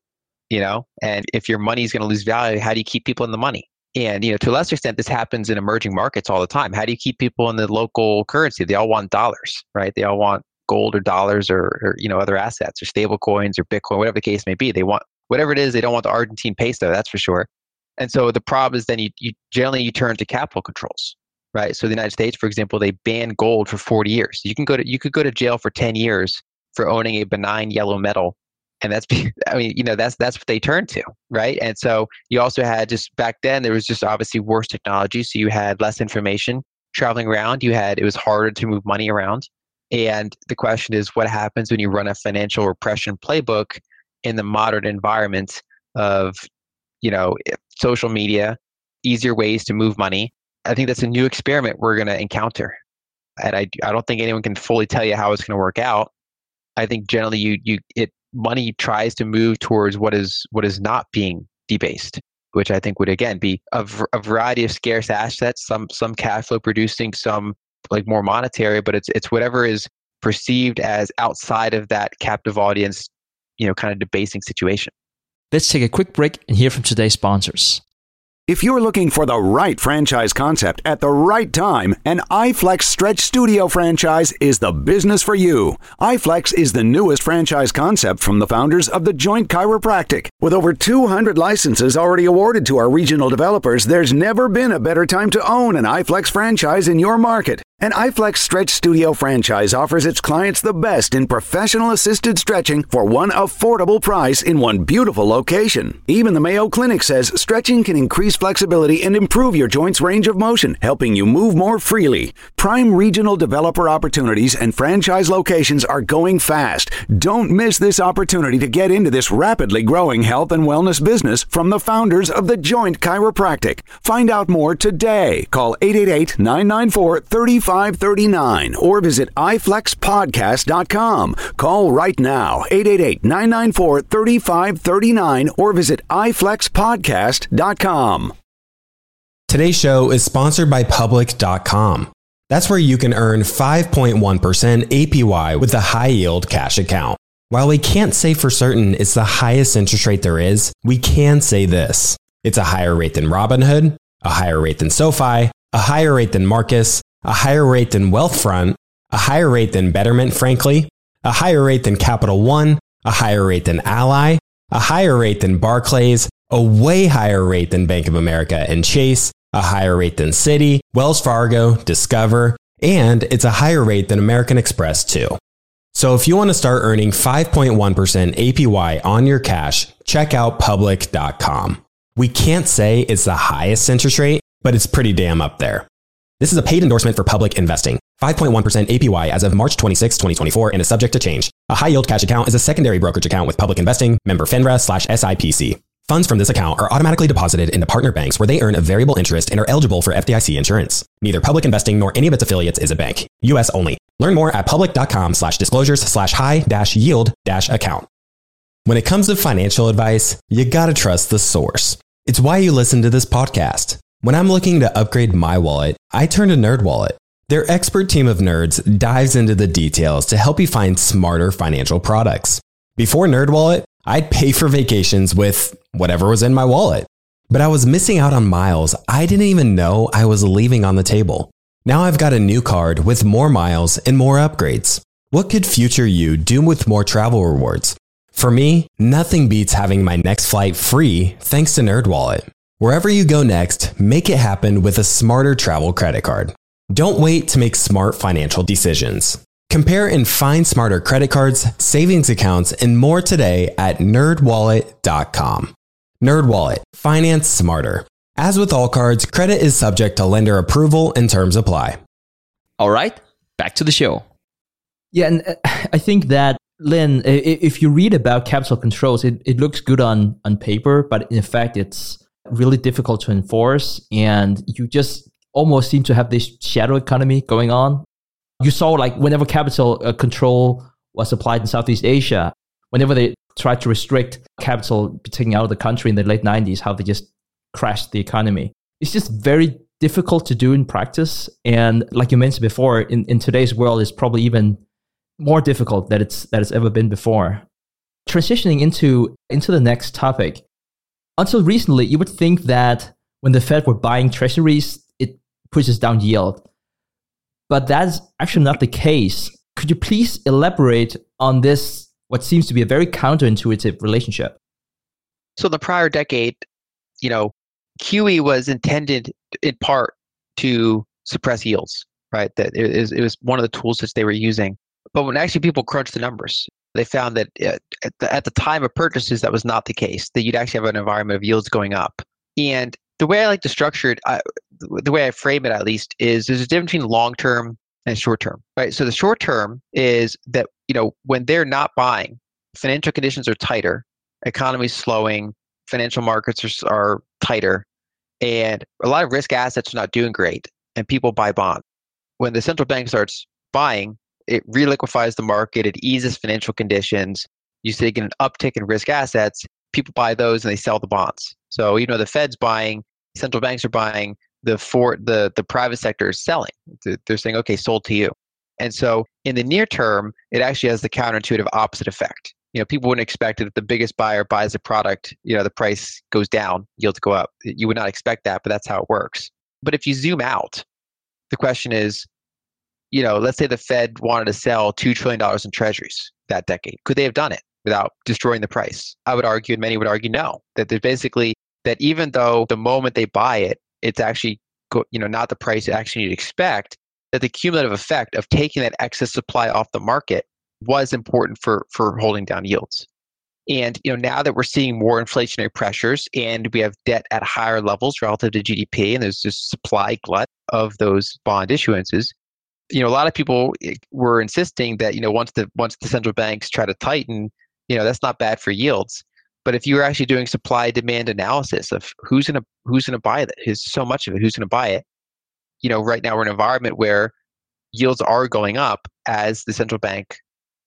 and if your money is going to lose value, how do you keep people in the money? And, to a lesser extent, this happens in emerging markets all the time. How do you keep people in the local currency? They all want dollars, right? They all want gold or dollars or other assets or stable coins or Bitcoin, whatever the case may be. They want whatever it is. They don't want the Argentine peso, that's for sure. And so the problem is then you generally turn to capital controls, right? So the United States, for example, they banned gold for 40 years. You could go to jail for 10 years for owning a benign yellow metal. And that's what they turned to, right? And so you also had just back then, there was just obviously worse technology. So you had less information traveling around. It was harder to move money around. And the question is, what happens when you run a financial repression playbook in the modern environment of, social media, easier ways to move money? I think that's a new experiment we're going to encounter. And I don't think anyone can fully tell you how it's going to work out. I think generally money tries to move towards what is not being debased, which I think would again be a variety of scarce assets, some cash flow producing, some like more monetary, but it's whatever is perceived as outside of that captive audience, kind of debasing situation. Let's take a quick break and hear from today's sponsors. If you're looking for the right franchise concept at the right time, an iFlex Stretch Studio franchise is the business for you. iFlex is the newest franchise concept from the founders of The Joint Chiropractic. With over 200 licenses already awarded to our regional developers, there's never been a better time to own an iFlex franchise in your market. An iFlex Stretch Studio franchise offers its clients the best in professional assisted stretching for one affordable price in one beautiful location. Even the Mayo Clinic says stretching can increase flexibility and improve your joints' range of motion, helping you move more freely. Prime regional developer opportunities and franchise locations are going fast. Don't miss this opportunity to get into this rapidly growing health and wellness business from the founders of The Joint Chiropractic. Find out more today. Call 888-994-3539 or visit iflexpodcast.com. Call right now, 888-994-3539 or visit iflexpodcast.com. Today's show is sponsored by Public.com. That's where you can earn 5.1% APY with a high-yield cash account. While we can't say for certain it's the highest interest rate there is, we can say this. It's a higher rate than Robinhood, a higher rate than SoFi, a higher rate than Marcus, a higher rate than Wealthfront, a higher rate than Betterment, frankly, a higher rate than Capital One, a higher rate than Ally, a higher rate than Barclays, a way higher rate than Bank of America and Chase, a higher rate than Citi, Wells Fargo, Discover, and it's a higher rate than American Express too. So if you want to start earning 5.1% APY on your cash, check out public.com. We can't say it's the highest interest rate, but it's pretty damn up there. This is a paid endorsement for Public Investing. 5.1% APY as of March 26, 2024, and is subject to change. A high-yield cash account is a secondary brokerage account with Public Investing, member FINRA/SIPC. Funds from this account are automatically deposited into partner banks where they earn a variable interest and are eligible for FDIC insurance. Neither Public Investing nor any of its affiliates is a bank. U.S. only. Learn more at public.com/disclosures/high-yield-account. When it comes to financial advice, you gotta trust the source. It's why you listen to this podcast. When I'm looking to upgrade my wallet, I turn to NerdWallet. Their expert team of nerds dives into the details to help you find smarter financial products. Before NerdWallet, I'd pay for vacations with whatever was in my wallet. But I was missing out on miles I didn't even know I was leaving on the table. Now I've got a new card with more miles and more upgrades. What could future you do with more travel rewards? For me, nothing beats having my next flight free thanks to NerdWallet. Wherever you go next, make it happen with a smarter travel credit card. Don't wait to make smart financial decisions. Compare and find smarter credit cards, savings accounts, and more today at nerdwallet.com. NerdWallet. Finance smarter. As with all cards, credit is subject to lender approval and terms apply. All right, back to the show. Yeah, and I think that, Lynn, if you read about capital controls, it looks good on paper, but in fact, it's really difficult to enforce. And you just almost seem to have this shadow economy going on. You saw like whenever capital control was applied in Southeast Asia, whenever they tried to restrict capital taking out of the country in the late 90s, how they just crashed the economy. It's just very difficult to do in practice. And like you mentioned before, in today's world, it's probably even more difficult than it's ever been before. Transitioning into the next topic, until recently, you would think that when the Fed were buying treasuries, it pushes down yield. But that's actually not the case. Could you please elaborate on this, what seems to be a very counterintuitive relationship? So in the prior decade, QE was intended in part to suppress yields, right? That it was one of the tools that they were using. But when actually people crunched the numbers, they found that at the time of purchases, that was not the case, that you'd actually have an environment of yields going up. And the way I like to structure it, the way I frame it at least, is there's a difference between long-term and short-term, right? So the short-term is that, when they're not buying, financial conditions are tighter, economy's slowing, financial markets are tighter, and a lot of risk assets are not doing great, and people buy bonds. When the central bank starts buying, it reliquefies the market, it eases financial conditions, you see an uptick in risk assets, people buy those and they sell the bonds. So even though the Fed's buying, central banks are buying, the private sector is selling. They're saying, okay, sold to you. And so in the near term, it actually has the counterintuitive opposite effect. People wouldn't expect it if the biggest buyer buys a product, the price goes down, yields go up. You would not expect that, but that's how it works. But if you zoom out, the question is, let's say the Fed wanted to sell $2 trillion in treasuries that decade. Could they have done it without destroying the price? I would argue, and many would argue, no. That there's basically, that even though the moment they buy it, it's actually, not the price actually you'd expect, that the cumulative effect of taking that excess supply off the market was important for holding down yields. And now that we're seeing more inflationary pressures and we have debt at higher levels relative to GDP, and there's this supply glut of those bond issuances, a lot of people were insisting that once the central banks try to tighten, that's not bad for yields. But if you were actually doing supply demand analysis of who's going to buy that, there's so much of it, who's going to buy it? Right now we're in an environment where yields are going up as the central banks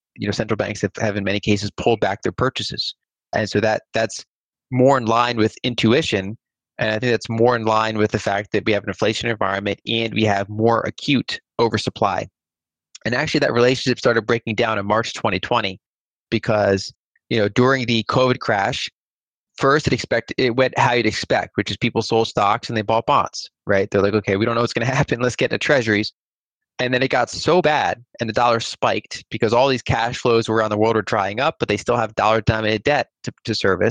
have in many cases pulled back their purchases. And so that's more in line with intuition. And I think that's more in line with the fact that we have an inflation environment and we have more acute oversupply. And actually that relationship started breaking down in March 2020 because, during the COVID crash, first it went how you'd expect, which is people sold stocks and they bought bonds, right? They're like, okay, we don't know what's going to happen. Let's get into treasuries. And then it got so bad and the dollar spiked because all these cash flows around the world are drying up, but they still have dollar-denominated debt to service.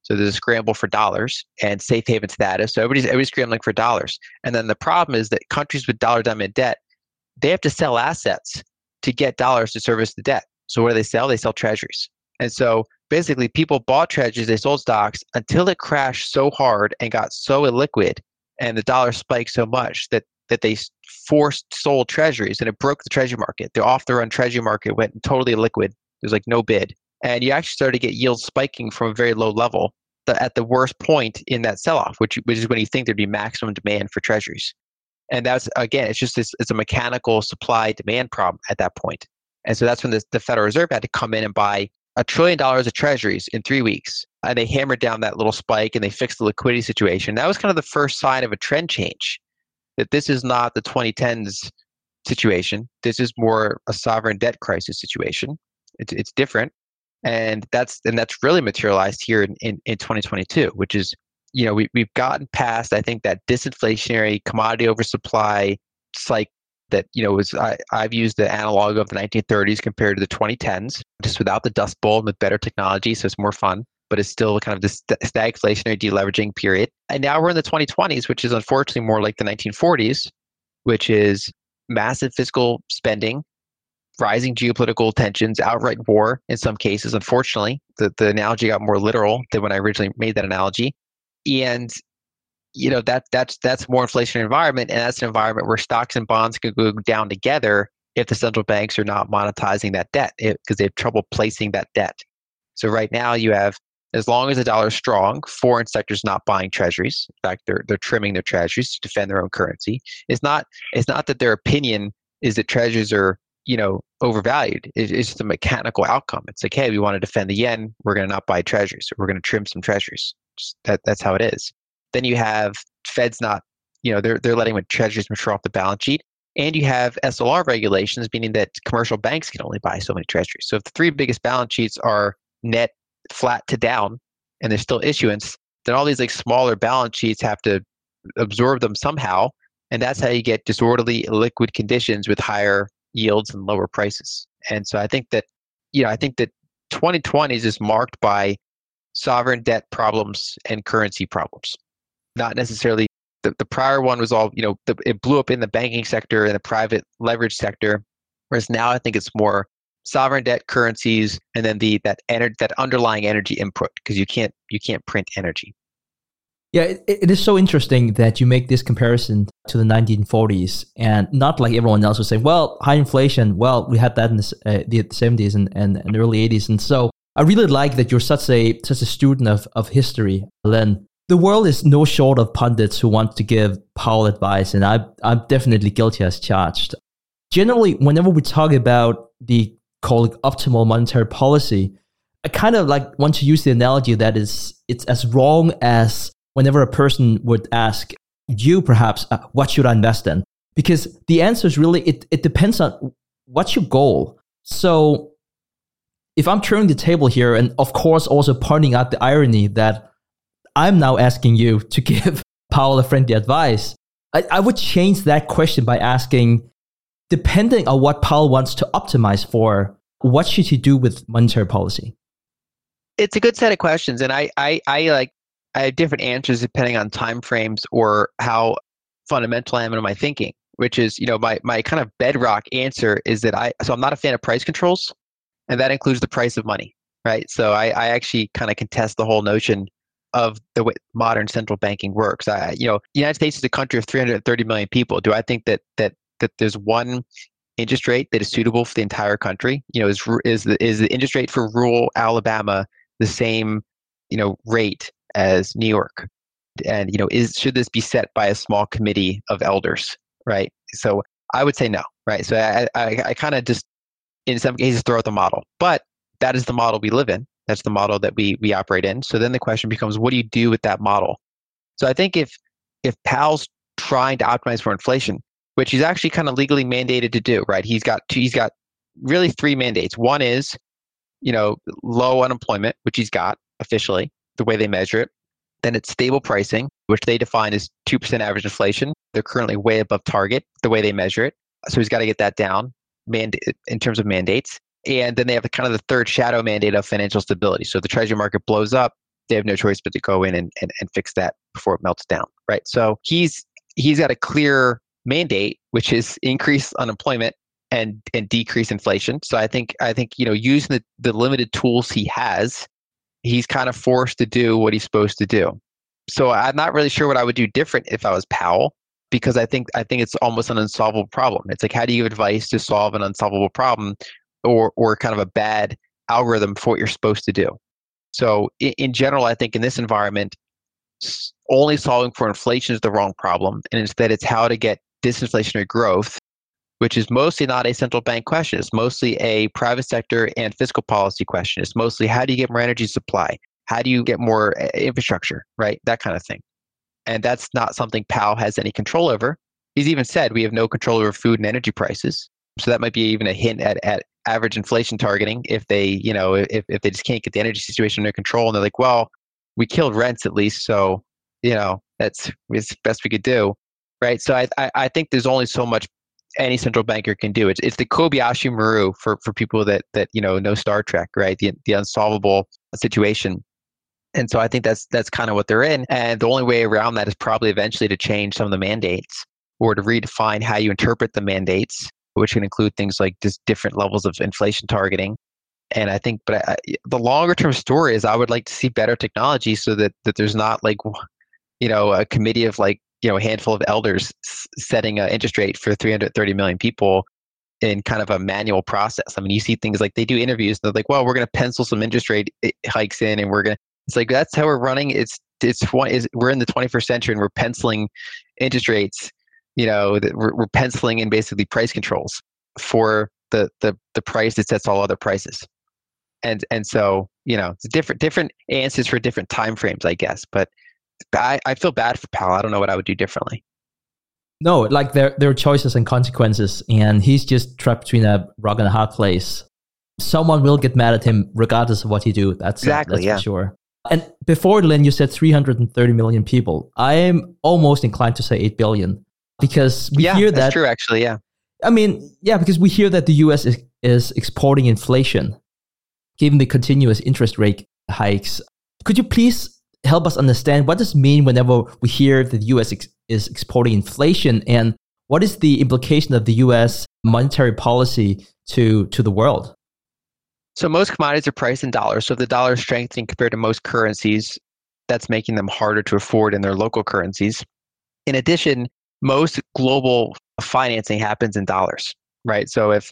So there's a scramble for dollars and safe haven status. So everybody's scrambling for dollars. And then the problem is that countries with dollar-denominated debt, they have to sell assets to get dollars to service the debt. So what do? They sell treasuries. And so basically people bought treasuries, they sold stocks until it crashed so hard and got so illiquid and the dollar spiked so much that they forced sold treasuries and it broke the treasury market. The off-the-run treasury market went totally illiquid. There's like no bid. And you actually started to get yields spiking from a very low level at the worst point in that sell-off, which is when you think there'd be maximum demand for treasuries. And that's, again, it's a mechanical supply-demand problem at that point. And so that's when the Federal Reserve had to come in and buy $1 trillion of treasuries in 3 weeks. And they hammered down that little spike and they fixed the liquidity situation. That was kind of the first sign of a trend change, that this is not the 2010s situation. This is more a sovereign debt crisis situation. It's different. And that's really materialized here in 2022, which is, we've gotten past, I think, that disinflationary commodity oversupply cycle that, I've used the analog of the 1930s compared to the 2010s, just without the Dust Bowl and with better technology. So it's more fun, but it's still kind of this stagflationary deleveraging period. And now we're in the 2020s, which is unfortunately more like the 1940s, which is massive fiscal spending, rising geopolitical tensions, outright war in some cases. Unfortunately, the analogy got more literal than when I originally made that analogy. And that's more inflationary environment, and that's an environment where stocks and bonds can go down together if the central banks are not monetizing that debt, because they have trouble placing that debt. So right now you have, as long as the dollar is strong, foreign sectors not buying treasuries. In fact, they're trimming their treasuries to defend their own currency. It's not that their opinion is that treasuries are overvalued. It's just a mechanical outcome. It's like, hey, we want to defend the yen, we're going to not buy treasuries, or we're going to trim some treasuries. That's how it is. Then you have Feds not, they're letting treasuries mature off the balance sheet. And you have SLR regulations, meaning that commercial banks can only buy so many treasuries. So if the three biggest balance sheets are net flat to down and there's still issuance, then all these smaller balance sheets have to absorb them somehow. And that's how you get disorderly liquid conditions with higher yields and lower prices. And so I think that 2020 is just marked by sovereign debt problems and currency problems. Not necessarily the prior one was all, it blew up in the banking sector and the private leverage sector, whereas now I think it's more sovereign debt, currencies, and then that underlying energy input, because you can't print energy. Yeah, it is so interesting that you make this comparison to the 1940s, and not like everyone else would say, well, high inflation, well, we had that in the 70s and early 80s. And so I really like that you're such a student of history, Len. The world is no short of pundits who want to give Powell advice, and I'm definitely guilty as charged. Generally, whenever we talk about the optimal monetary policy, I kind of want to use the analogy that it's as wrong as whenever a person would ask you, perhaps, what should I invest in? Because the answer is really, it depends on what's your goal. So if I'm turning the table here, and of course also pointing out the irony that I'm now asking you to give Powell a friendly advice, I would change that question by asking, depending on what Powell wants to optimize for, what should he do with monetary policy? It's a good set of questions, and I have different answers depending on time frames or how fundamental I am in my thinking, which is, my kind of bedrock answer is that I'm not a fan of price controls, and that includes the price of money, right? So I actually kind of contest the whole notion of the way modern central banking works. The United States is a country of 330 million people. Do I think that there's one interest rate that is suitable for the entire country? Is the interest rate for rural Alabama the same, rate as New York? And, should this be set by a small committee of elders, right? So I would say no, right? So I kind of just, in some cases, throw out the model. But that is the model we live in. That's the model that we operate in. So then the question becomes, what do you do with that model? So I think if Powell's trying to optimize for inflation, which he's actually kind of legally mandated to do, right? He's got really three mandates. One is, low unemployment, which he's got officially, the way they measure it. Then it's stable pricing, which they define as 2% average inflation. They're currently way above target, the way they measure it. So he's got to get that down in terms of mandates. And then they have the third shadow mandate of financial stability. So if the treasury market blows up, they have no choice but to go in and fix that before it melts down, right? So he's got a clear mandate, which is increase unemployment and decrease inflation. So I think using the limited tools he has, he's kind of forced to do what he's supposed to do. So I'm not really sure what I would do different if I was Powell, because I think it's almost an unsolvable problem. It's like, how do you give advice to solve an unsolvable problem, or kind of a bad algorithm for what you're supposed to do? So in general, I think in this environment, only solving for inflation is the wrong problem, and instead it's how to get disinflationary growth, which is mostly not a central bank question. It's mostly a private sector and fiscal policy question. It's mostly, how do you get more energy supply? How do you get more infrastructure, right? That kind of thing. And that's not something Powell has any control over. He's even said we have no control over food and energy prices. So that might be even a hint at average inflation targeting if they, if they just can't get the energy situation under control, and they're like, well, we killed rents at least, so, that's the best we could do, right? So I think there's only so much any central banker can do. It's the Kobayashi Maru for people that know Star Trek, right? The unsolvable situation. And so I think that's kind of what they're in. And the only way around that is probably eventually to change some of the mandates, or to redefine how you interpret the mandates, which can include things like just different levels of inflation targeting. And I think, the longer term story is I would like to see better technology, so that there's not like, a committee of a handful of elders setting an interest rate for 330 million people in kind of a manual process. I mean, you see things like, they do interviews, they're like, well, we're going to pencil some interest rate hikes in, and it's like, that's how we're running. We're in the 21st century, and we're penciling interest rates. We're penciling in basically price controls for the price that sets all other prices. And so, it's different answers for different time frames, I guess. But I feel bad for Powell. I don't know what I would do differently. No, like there are choices and consequences, and he's just trapped between a rock and a hard place. Someone will get mad at him regardless of what he do. That's for sure. And before, Lynn, you said 330 million people. I'm almost inclined to say 8 billion, because we hear that. That's true, actually, yeah. I mean, because we hear that the US is exporting inflation, given the continuous interest rate hikes. Could you please help us understand what does it mean whenever we hear that the US is exporting inflation, and what is the implication of the US monetary policy to the world? So most commodities are priced in dollars. So if the dollar is strengthening compared to most currencies, that's making them harder to afford in their local currencies. In addition, most global financing happens in dollars, right? So if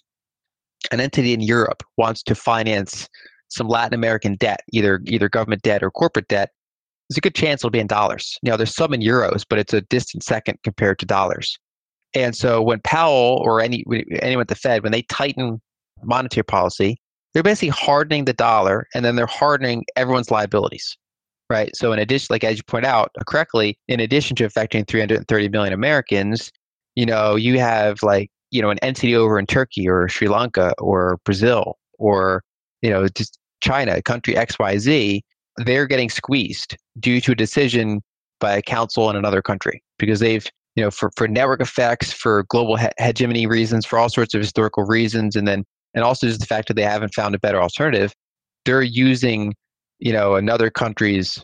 an entity in Europe wants to finance some Latin American debt, either government debt or corporate debt, there's a good chance it'll be in dollars. There's some in euros, but it's a distant second compared to dollars. And so when Powell or anyone at the Fed, when they tighten monetary policy, they're basically hardening the dollar, and then they're hardening everyone's liabilities, right? So in addition, like as you point out correctly, in addition to affecting 330 million Americans, you have an entity over in Turkey or Sri Lanka or Brazil or, just China, country XYZ, they're getting squeezed due to a decision by a council in another country, because they've, for network effects, for global hegemony reasons, for all sorts of historical reasons, and also just the fact that they haven't found a better alternative, they're using, another country's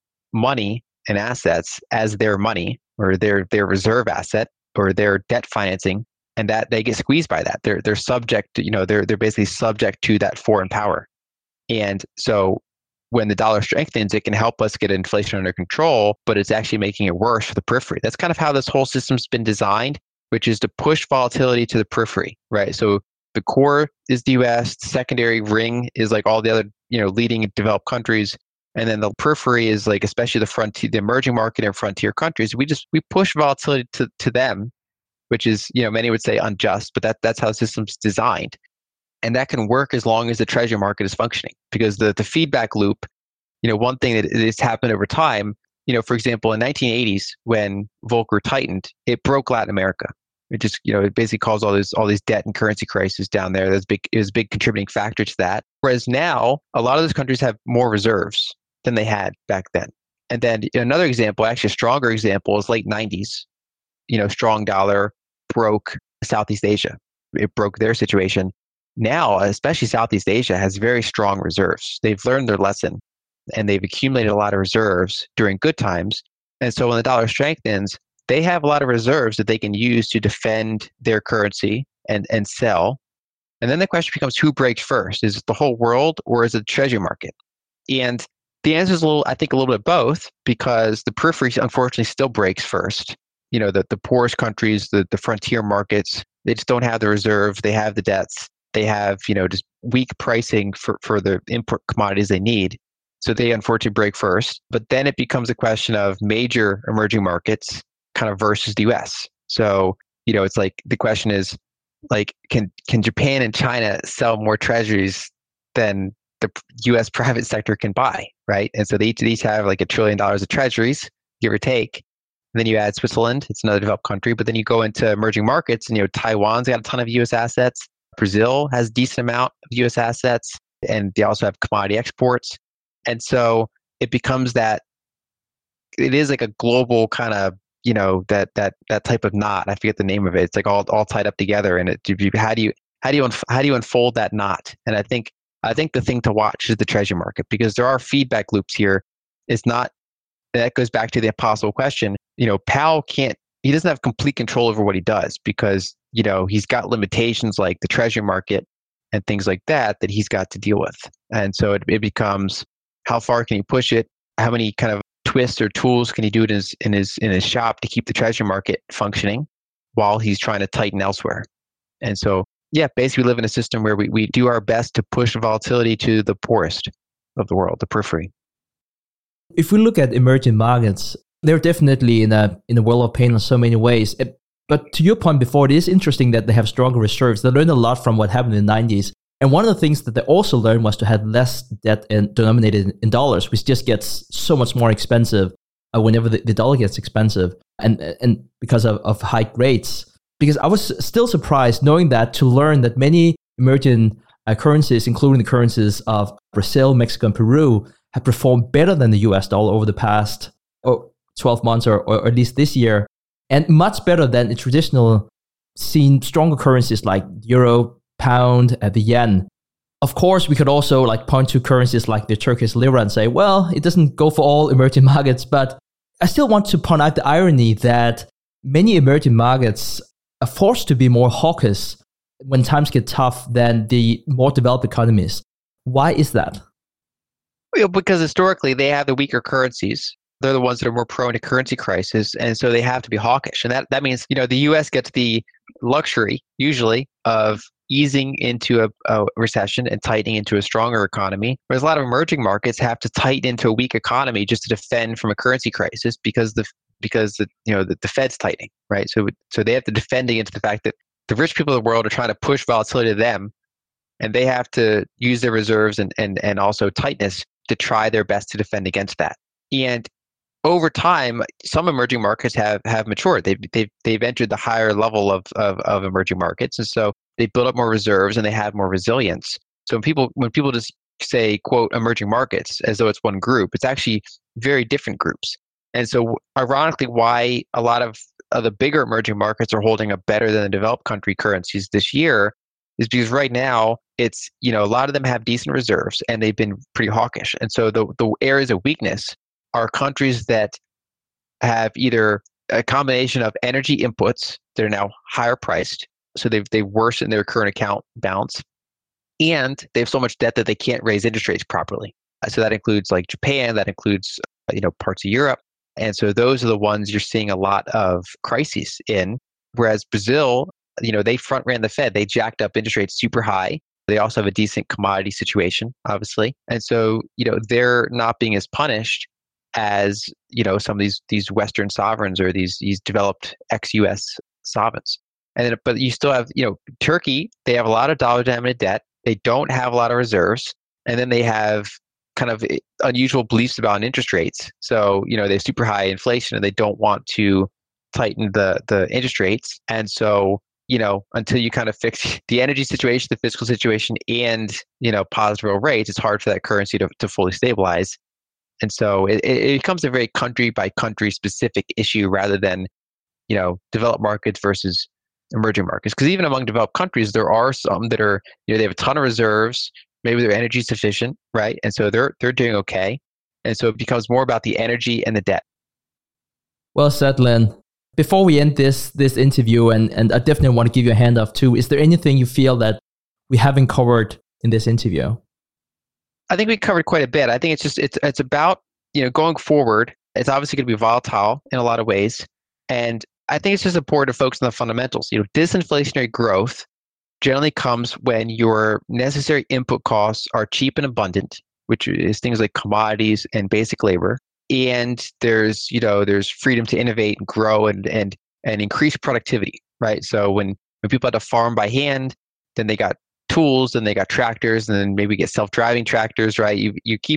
money and assets as their money, or their reserve asset, or their debt financing, and that they get squeezed by that. They're subject to, they're basically subject to that foreign power. And so when the dollar strengthens, it can help us get inflation under control, but it's actually making it worse for the periphery. That's kind of how this whole system's been designed, which is to push volatility to the periphery, right? So the core is the US, the secondary ring is like all the other, leading developed countries. And then the periphery is like, especially the emerging market and frontier countries. We push volatility to them, which is, many would say unjust, but that's how the system's designed. And that can work as long as the treasury market is functioning, because the feedback loop, one thing that has happened over time, for example, in 1980s, when Volcker tightened, it broke Latin America. It just, it basically caused all these debt and currency crises down there. It was a big contributing factor to that. Whereas now, a lot of those countries have more reserves than they had back then. And then another example, actually a stronger example, is late 90s. Strong dollar broke Southeast Asia. It broke their situation. Now, especially Southeast Asia has very strong reserves. They've learned their lesson. and they've accumulated a lot of reserves during good times. And so when the dollar strengthens, they have a lot of reserves that they can use to defend their currency and sell. And then the question becomes, who breaks first? Is it the whole world or is it the treasury market? And the answer is I think a little bit both, because the periphery unfortunately still breaks first. The poorest countries, the frontier markets, they just don't have the reserves. They have the debts. They have, just weak pricing for the input commodities they need. So they unfortunately break first. But then it becomes a question of major emerging markets kind of versus the US. So, it's like the question is, like, can Japan and China sell more treasuries than the US private sector can buy, right? And so each of these have like $1 trillion of treasuries, give or take. And then you add Switzerland, it's another developed country, but then you go into emerging markets and Taiwan's got a ton of US assets. Brazil has a decent amount of US assets, and they also have commodity exports. And so it becomes that it is like a global kind of, that type of knot. I forget the name of it. It's like all tied up together. And how do you unfold that knot? And I think the thing to watch is the treasury market, because there are feedback loops here. It's not, that goes back to the impossible question. Powell he doesn't have complete control over what he does, because, he's got limitations like the treasury market and things like that he's got to deal with. And so it becomes, how far can he push it? How many kind of twists or tools can he do in his shop to keep the treasury market functioning while he's trying to tighten elsewhere? And so, basically we live in a system where we do our best to push volatility to the poorest of the world, the periphery. If we look at emerging markets, they're definitely in a world of pain in so many ways. But to your point before, it is interesting that they have stronger reserves. They learned a lot from what happened in the 90s. And one of the things that they also learned was to have less debt denominated in dollars, which just gets so much more expensive whenever the dollar gets expensive, and because of high rates. Because I was still surprised knowing that, to learn that many emerging currencies, including the currencies of Brazil, Mexico, and Peru, have performed better than the US dollar over the past 12 months or at least this year, and much better than the traditional seen stronger currencies like euro, pound, the yen. Of course, we could also point to currencies like the Turkish lira and say, well, it doesn't go for all emerging markets. But I still want to point out the irony that many emerging markets are forced to be more hawkish when times get tough than the more developed economies. Why is that? Well, because historically they have the weaker currencies. They're the ones that are more prone to currency crisis, and so they have to be hawkish. And that means, the U.S. gets the luxury, usually, of easing into a recession and tightening into a stronger economy, whereas a lot of emerging markets have to tighten into a weak economy just to defend from a currency crisis, because the Fed's tightening, right? So they have to defend against the fact that the rich people of the world are trying to push volatility to them, and they have to use their reserves and also tightness to try their best to defend against that. And over time, some emerging markets have matured. They've entered the higher level of emerging markets, and so they build up more reserves and they have more resilience. So when people just say, quote, emerging markets as though it's one group, it's actually very different groups. And so ironically, why a lot of the bigger emerging markets are holding up better than the developed country currencies this year is because right now it's, a lot of them have decent reserves and they've been pretty hawkish. And so the areas of weakness are countries that have either a combination of energy inputs that are now higher priced, so they've worsened their current account balance, and they have so much debt that they can't raise interest rates properly. So that includes like Japan, that includes parts of Europe, and so those are the ones you're seeing a lot of crises in. Whereas Brazil, they front ran the Fed, they jacked up interest rates super high. They also have a decent commodity situation, obviously, and so they're not being as punished as some of these Western sovereigns or these developed ex-US sovereigns. And then, but you still have Turkey. They have a lot of dollar-denominated debt. They don't have a lot of reserves, and then they have kind of unusual beliefs about interest rates. So they have super high inflation, and they don't want to tighten the interest rates. And so until you kind of fix the energy situation, the fiscal situation, and positive real rates, it's hard for that currency to fully stabilize. And so it becomes a very country by country specific issue rather than, developed markets versus emerging markets. Because even among developed countries, there are some that are, they have a ton of reserves, maybe their energy is sufficient, right? And so they're doing okay. And so it becomes more about the energy and the debt. Well said, Lynn. Before we end this interview, and I definitely want to give you a hand up too, is there anything you feel that we haven't covered in this interview? I think we covered quite a bit. I think it's about, going forward. It's obviously going to be volatile in a lot of ways. And I think it's just important to focus on the fundamentals. Disinflationary growth generally comes when your necessary input costs are cheap and abundant, which is things like commodities and basic labor. And there's freedom to innovate and grow and increase productivity, right? So when people had to farm by hand, then they got tools, then they got tractors, and then maybe get self-driving tractors, right? You keep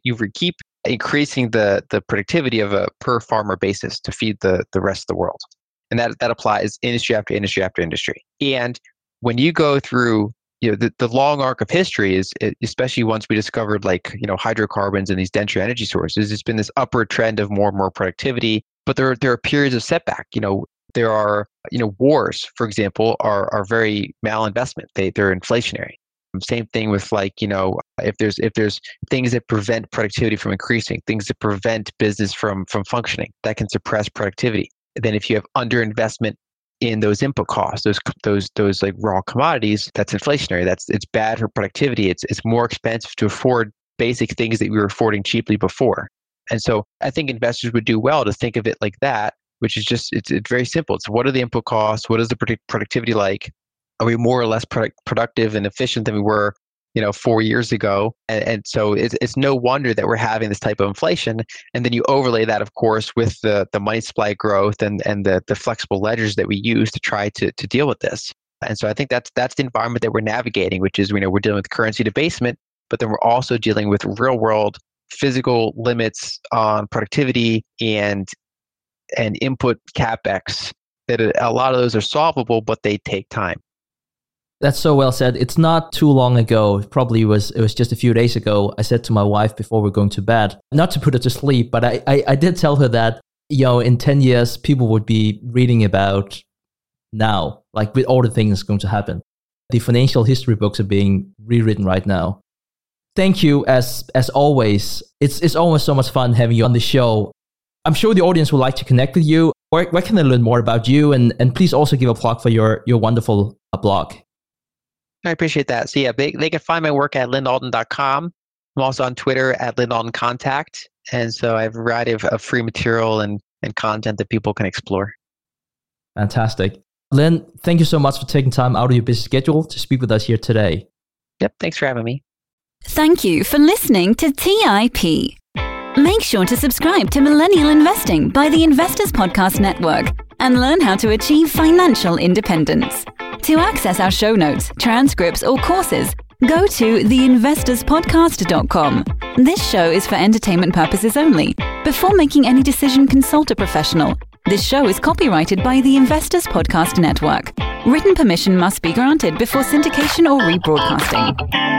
increasing the productivity of a per farmer basis to feed the rest of the world. And that applies industry after industry after industry. And when you go through the long arc of history, is especially once we discovered hydrocarbons and these denser energy sources, it's been this upward trend of more and more productivity. But there are periods of setback. There are wars, for example, are very malinvestment. They're inflationary. Same thing with if there's things that prevent productivity from increasing, things that prevent business from functioning, that can suppress productivity. And then if you have underinvestment in those input costs, those like raw commodities, that's inflationary. It's bad for productivity. It's more expensive to afford basic things that we were affording cheaply before. And so I think investors would do well to think of it like that, which is just it's very simple. It's what are the input costs? What is the productivity like? Are we more or less productive and efficient than we were 4 years ago? And so it's no wonder that we're having this type of inflation. And then you overlay that, of course, with the money supply growth and the flexible ledgers that we use to try to deal with this. And so I think that's the environment that we're navigating, which is we're dealing with currency debasement, but then we're also dealing with real world physical limits on productivity and input capex. That a lot of those are solvable, but they take time. That's so well said. It's not too long ago. It was just a few days ago. I said to my wife before we're going to bed, not to put her to sleep, but I did tell her that, in 10 years, people would be reading about now, like with all the things going to happen. The financial history books are being rewritten right now. Thank you as always. It's always so much fun having you on the show. I'm sure the audience would like to connect with you. Where can they learn more about you? And please also give a plug for your wonderful blog. I appreciate that. So yeah, they can find my work at lynnalden.com. I'm also on Twitter at lynnaldencontact. And so I have a variety of free material and content that people can explore. Fantastic. Lynn, thank you so much for taking time out of your busy schedule to speak with us here today. Yep, thanks for having me. Thank you for listening to TIP. Make sure to subscribe to Millennial Investing by the Investors Podcast Network and learn how to achieve financial independence. To access our show notes, transcripts, or courses, go to theinvestorspodcast.com. This show is for entertainment purposes only. Before making any decision, consult a professional. This show is copyrighted by the Investors Podcast Network. Written permission must be granted before syndication or rebroadcasting.